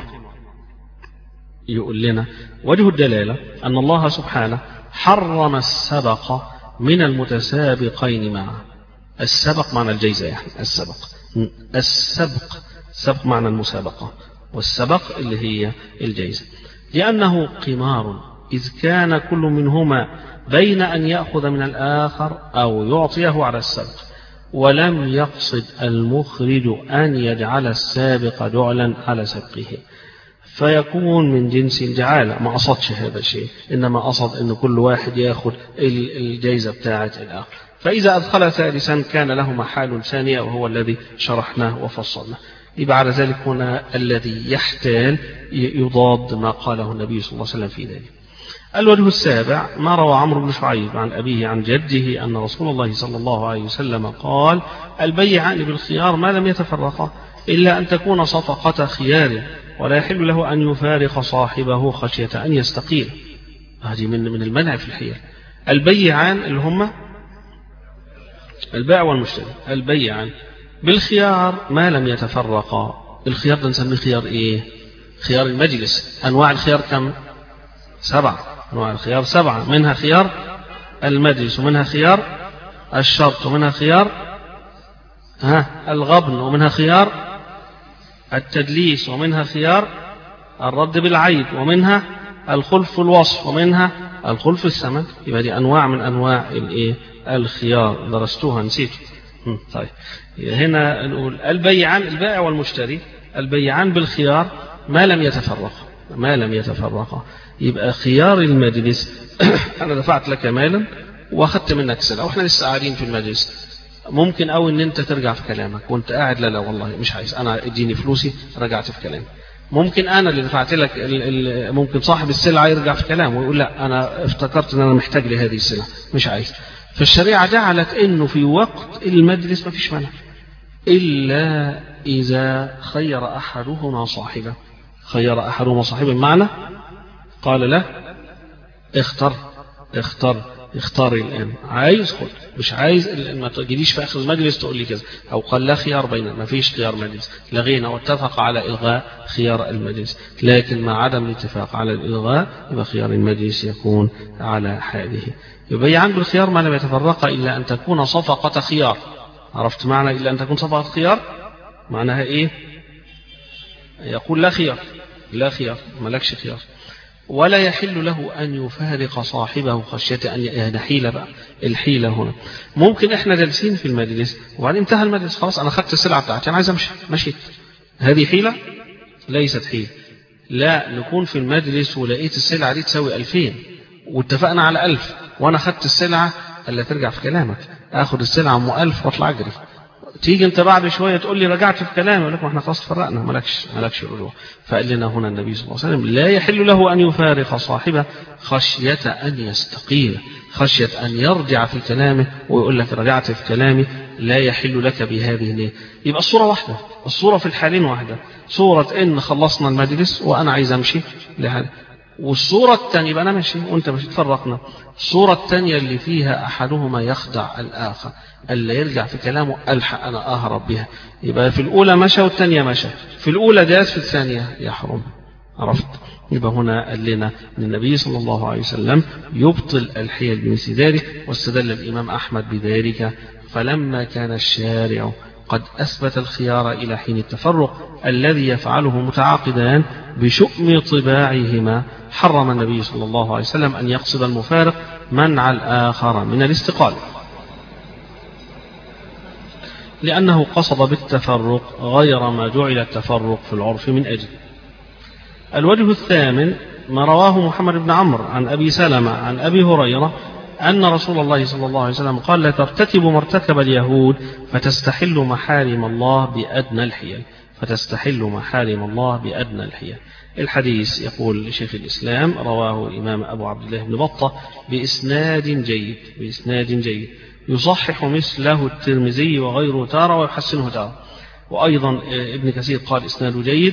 يقول لنا وجه الدلاله ان الله سبحانه حرم السبق من المتسابقين معه. السبق معنى الجائزه، يعني السبق السبق سبق معنى المسابقه، والسبق اللي هي الجائزه، لانه قمار إذ كان كل منهما بين أن يأخذ من الآخر أو يعطيه على السبق، ولم يقصد المخرج أن يجعل السابق جعلا على سبقه. فيكون من جنس الجعالة. ما قصدش هذا الشيء، إنما قصد أن كل واحد يأخذ الجائزة بتاعة الآخر. فإذا أدخل ثالثا كان له محال ثانية وهو الذي شرحناه وفصلناه. يبقى على ذلك هنا الذي يحتال يضاد ما قاله النبي صلى الله عليه وسلم في ذلك. الوجه السابع ما روى عمرو بن شعيب عن أبيه عن جده أن رسول الله صلى الله عليه وسلم قال: البيعان بالخيار ما لم يتفرقا إلا أن تكون صفقة خيار، ولا يحل له أن يفارق صاحبه خشية أن يستقيل. هذه من من المنع في الحيل. البيعان اللي هم البائع والمشتري، البيعان بالخيار ما لم يتفرقا. الخيار ده نسميه خيار إيه؟ خيار المجلس. أنواع الخيار كم؟ سبعة. أنواع الخيار سبعة، منها خيار المجلس، ومنها خيار الشرط، ومنها خيار ها الغبن، ومنها خيار التدليس، ومنها خيار الرد بالعيب، ومنها الخلف الوصف، ومنها الخلف الثمن. يبقى دي أنواع من أنواع الإيه؟ الخيار، درستوها نسيت. طيب هنا نقول البيعان البائع والمشتري، البيعان بالخيار ما لم يتفرقا، ما لم يتفرقا. يبقى خيار المجلس أنا دفعت لك مالا وأخذت منك سلعة وإحنا لسه قاعدين في المجلس، ممكن أو إن أنت ترجع في كلامك وأنت قاعد لا لا والله مش عايز، أنا اديني فلوسي، رجعت في كلامي. ممكن أنا اللي دفعت لك، ممكن صاحب السلعة يرجع في كلامه ويقول لا أنا افتكرت أن أنا محتاج لهذه السلعة مش عايز. فالشريعة جعلت إنه في وقت المجلس ما فيش منع إلا إذا خير أحدهما صاحبه. خير أحدهما صاحبه بمعنى قال له اختر اختر اختار الآن، عايز خد، مش عايز ما تجيليش في آخر المجلس تقول لي كذا. أو قال لا خيار بيننا، ما فيش خيار مجلس، لغينا واتفق على إلغاء خيار المجلس. لكن مع عدم الاتفاق على الإلغاء يبقى خيار المجلس يكون على حاله. يبيعان بالخيار ما لم يتفرق إلا أن تكون صفقة خيار. عرفت معنى إلا أن تكون صفقة خيار؟ معناها إيه؟ يقول لا خيار، لا خيار، ملكش خيار. ولا يحل له أن يفارق صاحبه خشية أن نحيل. بقى الحيلة هنا ممكن إحنا جالسين في المجلس وبعدين انتهى المجلس خلاص، أنا خدت السلعة بتاعتي أنا عايز أمشي، مشيت، هذه حيلة؟ ليست حيلة. لا، نكون في المجلس ولقيت السلعة دي تساوي ألفين واتفقنا على ألف وأنا خدت السلعة، ألا ترجع في كلامك، أخذ السلعة أم ألف وأطلع أجري. تيجي انت بعد شويه تقول لي رجعت في كلامي، يقول لك ما احنا خلاص فرقنا، مالكش مالكش رجوع. فقال لنا هنا النبي صلى الله عليه وسلم لا يحل له ان يفارق صاحبه خشيه ان يستقيل، خشيه ان يرجع في كلامه ويقول لك رجعت في كلامي، لا يحل لك بهذه النية. يبقى الصوره واحده، الصوره في الحالين واحده، صوره ان خلصنا المجلس وانا عايز امشي لحالي، والصورة الثانية يبقى أنا ماشي وأنت ماشي تفرقنا. الصورة الثانية اللي فيها أحدهما يخدع الآخر، اللي يرجع في كلامه ألحق أنا أهرب بها. يبقى في الأولى مشى والثانية مشى، في الأولى جاز في الثانية يحرم. عرفت؟ يبقى هنا قال لنا أن النبي صلى الله عليه وسلم يبطل الحيل بمثل ذلك، واستدل الإمام أحمد بذلك. فلما كان الشارع قد أثبت الخيار إلى حين التفرق الذي يفعله متعاقدان بشؤم طباعهما، حرم النبي صلى الله عليه وسلم أن يقصد المفارق منع الآخر من الاستقالة، لأنه قصد بالتفرق غير ما جعل التفرق في العرف من أجل. الوجه الثامن ما رواه محمد بن عمرو عن أبي سلمة عن أبي هريرة أن رسول الله صلى الله عليه وسلم قال لا ترتكب مرتكب اليهود فتستحل محارم الله بأدنى الحيل، فتستحل محارم الله بأدنى الحيل. الحديث يقول شيخ الإسلام رواه الإمام أبو عبد الله بن بطة بإسناد جيد، بإسناد جيد يصحح مثله الترمذي وغيره تارة ويحسنه تارة. وأيضا ابن كثير قال إسناده جيد،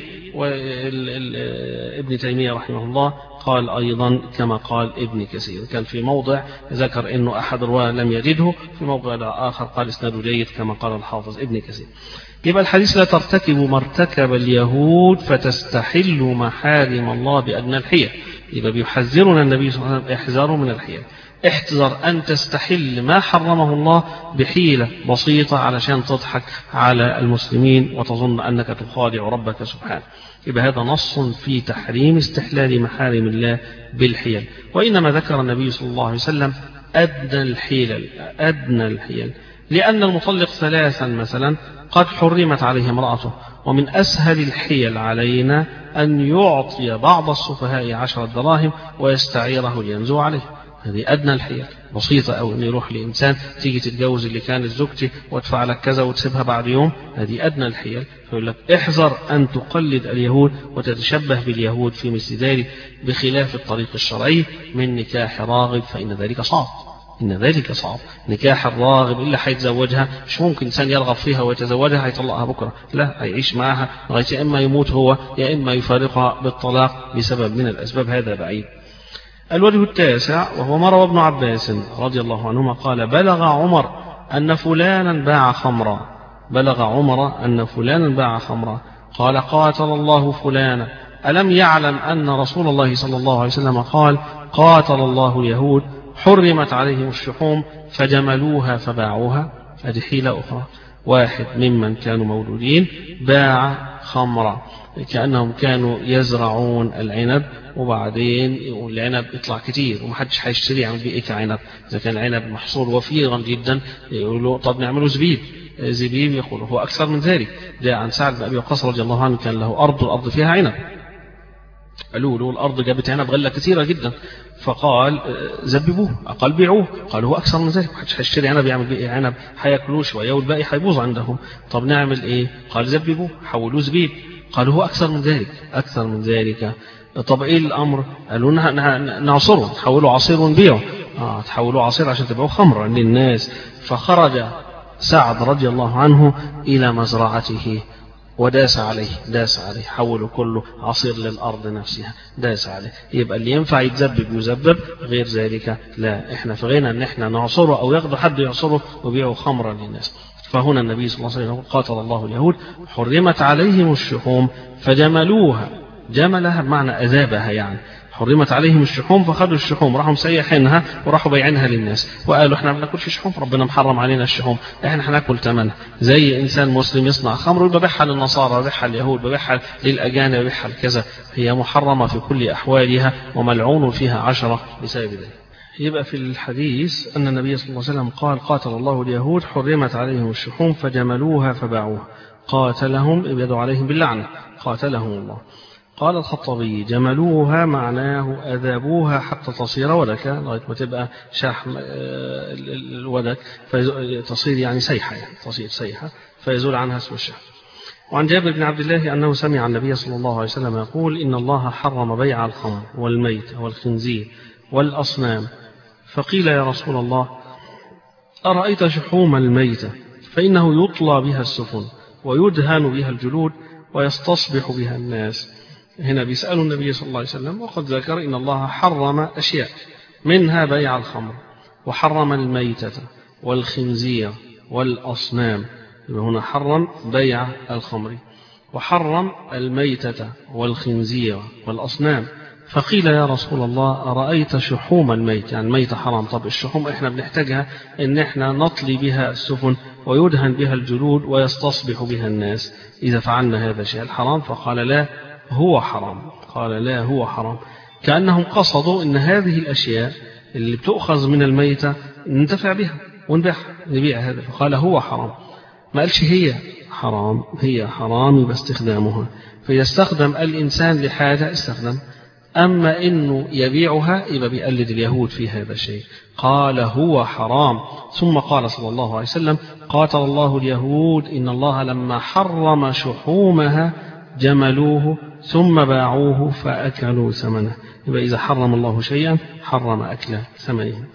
وابن تيمية رحمه الله قال أيضا كما قال ابن كثير. كان في موضع ذكر أنه أحد رواه لم يجده، في موضع آخر قال إسناده جيد كما قال الحافظ ابن كثير. يبقى الحديث لا ترتكب مرتكب اليهود فتستحل محارم الله بأدنى الحيل. يبقى بيحذرنا النبي صلى الله عليه وسلم احذروا من الحيل، احذر أن تستحل ما حرمه الله بحيلة بسيطة علشان تضحك على المسلمين وتظن أنك تخادع ربك سبحانه. يبقى هذا نص في تحريم استحلال محارم الله بالحيل. وإنما ذكر النبي صلى الله عليه وسلم أدنى الحيل، أدنى الحيل، لأن المطلق ثلاثا مثلا قد حرمت عليه امرأته ومن أسهل الحيل علينا أن يعطي بعض السفهاء عشرة دراهم ويستعيره لينزو عليه. هذه أدنى الحيل بسيطة، أو أن يروح لإنسان تيجي تتجوز اللي كانت زوجتي وادفع لك كذا وتسيبها بعد يوم، هذه أدنى الحيل. فيقول لك احذر أن تقلد اليهود وتتشبه باليهود في مثل ذلك بخلاف الطريق الشرعي من نكاح راغب، فإن ذلك صعب. إن ذلك صعب. نكاح الراغب إلا حيتزوجها، مش ممكن إنسان يرغب فيها ويتزوجها هيطلقها بكرة، لا، هيعيش معها لغاية يا إما يموت هو يا إما يفارقها بالطلاق بسبب من الأسباب، هذا بعيد. الوجه التاسع وهو ما روى ابن عباس رضي الله عنهما قال: بلغ عمر أن فلانا باع خمرا بلغ عمر أن فلانا باع خمرا قال: قاتل الله فلانا، ألم يعلم أن رسول الله صلى الله عليه وسلم قال: قاتل الله اليهود حرمت عليهم الشحوم فجملوها فباعوها. هذه حيلة أخرى. واحد ممن كانوا مولودين باع خمرا، كأنهم كانوا يزرعون العنب وبعدين العنب يطلع كتير ومحدش هيشتري يعمل بيه إيه كعنب. إذا كان العنب محصول وفيرا جدا يقولوا طب نعمله زبيب. زبيب يقول هو أكثر من ذلك. جاء عن سعد بن أبي وقاص رضي الله عنه كان له أرض الأرض فيها عنب، قالوا له الأرض جابت عنب غلة كثيرة جدا، فقال زببوه، قال بيعوه، قال هو أكثر من ذلك محدش هيشتري عنب يعمل بيه عنب، هياكلوه شوية والباقي هيبوظ عندهم. طب نعمل إيه؟ قال زببوه، حولوه زبيب، قالوا هو أكثر من ذلك أكثر من ذلك طب إيه الأمر؟ قالوا نعصره، تحولوا عصير ونبيعه. آه تحولوا عصير عشان تبيعوا خمر للناس. فخرج سعد رضي الله عنه إلى مزرعته وداس عليه داس عليه حولوا كله عصير للأرض نفسها، داس عليه. يبقى اللي ينفع يتزبب يزبب، غير ذلك لا. احنا في غنى ان احنا نعصره او ياخدوا حد يعصره ويبيعوا خمرا للناس. فهنا النبي صلى الله عليه وسلم قاتل الله اليهود حرمت عليهم الشحوم فجملوها، جملها بمعنى أذابها، يعني حرمت عليهم الشحوم فخدوا الشحوم راحوا مسيحينها وراحوا بيعينها للناس وقالوا احنا ما بناكلش شحوم، ربنا محرم علينا الشحوم، احنا هناكل ثمنها. زي انسان مسلم يصنع خمر ويبيعها للنصارى، يبيعها لليهود، يبيعها للاجانب، يبيعها لكذا، هي محرمه في كل احوالها وملعون فيها عشره بسبب ذلك. يبقى في الحديث أن النبي صلى الله عليه وسلم قال: قاتل الله اليهود حرمت عليهم الشحوم فجملوها فباعوها. قاتلهم يدعو عليهم باللعنة، قاتلهم الله. قال الخطابي: جملوها معناه أذابوها حتى تصير ودكا، لغاية ما تبقى شحم الودك فتصير يعني سيحة، يعني تصير سيحة فيزول عنها اسم الشحم. وعن جابر بن عبد الله أنه سمع النبي صلى الله عليه وسلم يقول: إن الله حرم بيع الخمر والميت والخنزير والأصنام. فقيل: يا رسول الله، أرأيت شحوم الميتة؟ فإنه يطلى بها السفن ويدهن بها الجلود ويستصبح بها الناس. هنا بيسألوا النبي صلى الله عليه وسلم، وقد ذكر إن الله حرم أشياء منها بيع الخمر، وحرم الميتة والخنزير والأصنام. هنا حرم بيع الخمر وحرم الميتة والخنزير والأصنام. فقيل: يا رسول الله، أرأيت شحوم الميت؟ يعني الميتة حرام، طب الشحوم إحنا بنحتاجها إن إحنا نطلي بها السفن ويدهن بها الجلود ويستصبح بها الناس، إذا فعلنا هذا شيء الحرام؟ فقال: لا هو حرام. قال: لا هو حرام. كأنهم قصدوا إن هذه الأشياء اللي بتؤخذ من الميتة ننتفع بها ونبيعها نبيع هذا. فقال: هو حرام، ما قالش هي حرام، هي حرام باستخدامها. فيستخدم الإنسان لحاجة استخدم، أما إنه يبيعها يبقى بيقلد اليهود في هذا الشيء. قال: هو حرام. ثم قال صلى الله عليه وسلم: قاتل الله اليهود إن الله لما حرم شحومها جملوه ثم باعوه فأكلوا ثمنه. يبقى إذا حرم الله شيئا حرم أكل ثمنه.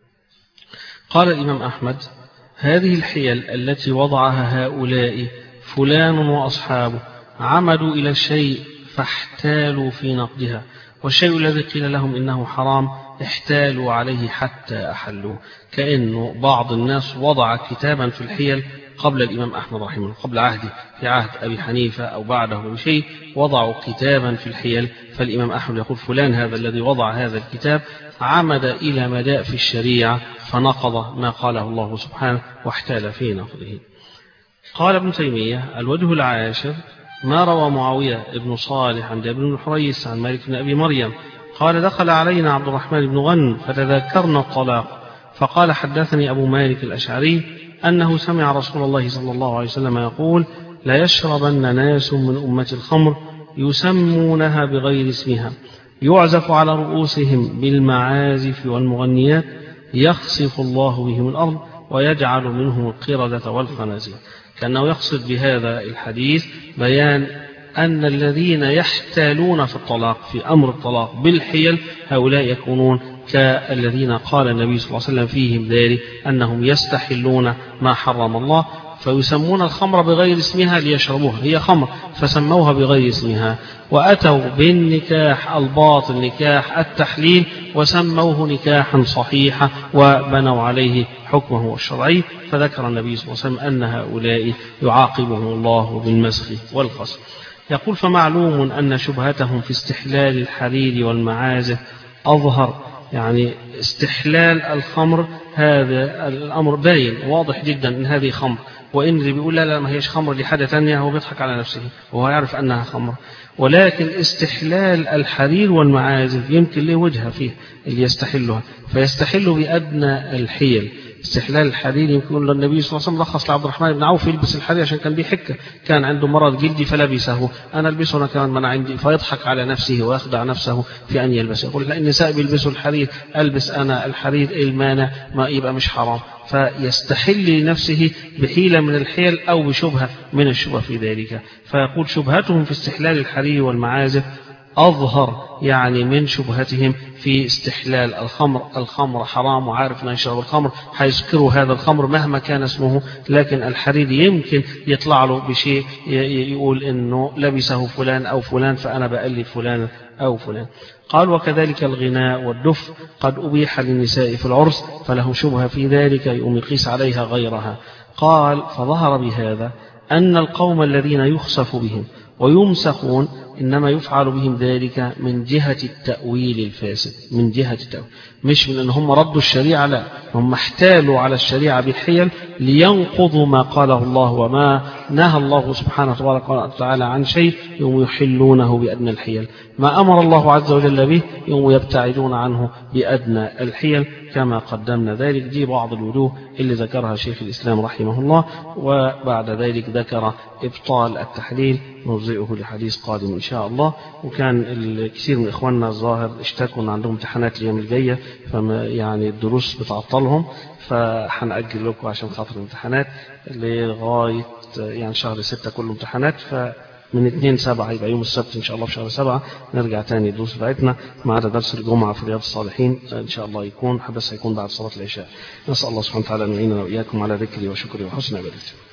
قال الإمام أحمد: هذه الحيل التي وضعها هؤلاء فلان وأصحابه عمدوا إلى الشيء فاحتالوا في نقدها، والشيء الذي قيل لهم إنه حرام احتالوا عليه حتى أحلوه. كأنه بعض الناس وضع كتابا في الحيل قبل الإمام أحمد رحمه الله، قبل عهده، في عهد أبي حنيفة أو بعده بشيء، وضعوا كتابا في الحيل. فالإمام أحمد يقول: فلان هذا الذي وضع هذا الكتاب عمد إلى مداء في الشريعة فنقض ما قاله الله سبحانه واحتال في نقضه. قال ابن تيمية: الوجه العاشر ما روى معاوية بن صالح عن جابر بن حريث عن مالك بن أبي مريم قال: دخل علينا عبد الرحمن بن غن فتذكرنا الطلاق، فقال: حدثني أبو مالك الأشعري أنه سمع رسول الله صلى الله عليه وسلم يقول: لا يشربن ناس من أمة الخمر يسمونها بغير اسمها يعزف على رؤوسهم بالمعازف والمغنيات يخسف الله بهم الأرض ويجعل منهم القردة والخنازير. كأنه يقصد بهذا الحديث بيان أن الذين يحتالون في الطلاق في أمر الطلاق بالحيل هؤلاء يكونون كالذين قال النبي صلى الله عليه وسلم فيهم ذلك أنهم يستحلون ما حرم الله فيسمون الخمر بغير اسمها ليشربوها، هي خمر فسموها بغير اسمها، وأتوا بالنكاح الباطل نكاح التحليل وسموه نكاحا صحيحا وبنوا عليه حكمه الشرعي. فذكر النبي صلى الله عليه وسلم أن هؤلاء يعاقبهم الله بالمسخ والقصف. يقول فمعلوم أن شبهتهم في استحلال الحرير والمعازف أظهر، يعني استحلال الخمر هذا الأمر باين واضح جدا أن هذه خمر، وإن اللي بيقول لا لا ما هيش خمر دي حاجة تانية هو بيضحك على نفسه وهو يعرف أنها خمر. ولكن استحلال الحرير والمعازف يمكن له وجهة فيه اللي يستحلها فيستحل بأدنى الحيل. استحلال الحرير يمكن النبي صلى الله عليه وسلم رخص لعبد الرحمن بن عوف يلبس الحرير عشان كان بيحكه، كان عنده مرض جلدي فلبسه، أنا ألبسه أنا كمان من عندي، فيضحك على نفسه ويخدع نفسه في أن يلبسه. يقول لا النساء بيلبسوا الحرير ألبس أنا الحرير المانع ما يبقى مش حرام، فيستحل لنفسه بحيلة من الحيل أو بشبهة من الشبه في ذلك. فيقول شبهتهم في استحلال الحرير والمعازف أظهر يعني من شبهتهم في استحلال الخمر. الخمر حرام وعارف أن يشرب الخمر حيسكروا هذا الخمر مهما كان اسمه، لكن الحرير يمكن يطلع له بشيء يقول إنه لبسه فلان أو فلان فأنا بألف فلان أو فلان. قال وكذلك الغناء والدف قد أبيح للنساء في العرس فله شبهة في ذلك يقوم يقيس عليها غيرها. قال فظهر بهذا أن القوم الذين يخسف بهم ويمسخون إنما يفعل بهم ذلك من جهة التأويل الفاسد، من جهة التأويل مش من أن هم ردوا الشريعة، لا هم احتالوا على الشريعة بالحيل لينقضوا ما قاله الله وما نهى الله سبحانه وتعالى عن شيء يوم يحلونه بأدنى الحيل، ما أمر الله عز وجل به يوم يبتعدون عنه بأدنى الحيل كما قدمنا ذلك. دي بعض الوجوه اللي ذكرها شيخ الإسلام رحمه الله، وبعد ذلك ذكر إبطال التحليل نرجئه لحديث قادم إن شاء الله. وكان الكثير من إخواننا الظاهر اشتكوا أن عندهم امتحانات اليوم الجاية فما يعني الدروس بتعطلهم، فحنأجل لكم عشان خاطر الامتحانات لغاية يعني شهر ستة كله امتحانات، فمن اثنين سبعة يبقى يوم السبت إن شاء الله في شهر سبعة نرجع تاني الدروس بتاعتنا ما عدا درس الجمعة في رياض الصالحين إن شاء الله يكون بس هيكون بعد صلاة العشاء. نسأل الله سبحانه وتعالى أن يعيننا وإياكم على ذكري وشكري وحسن عبادتي.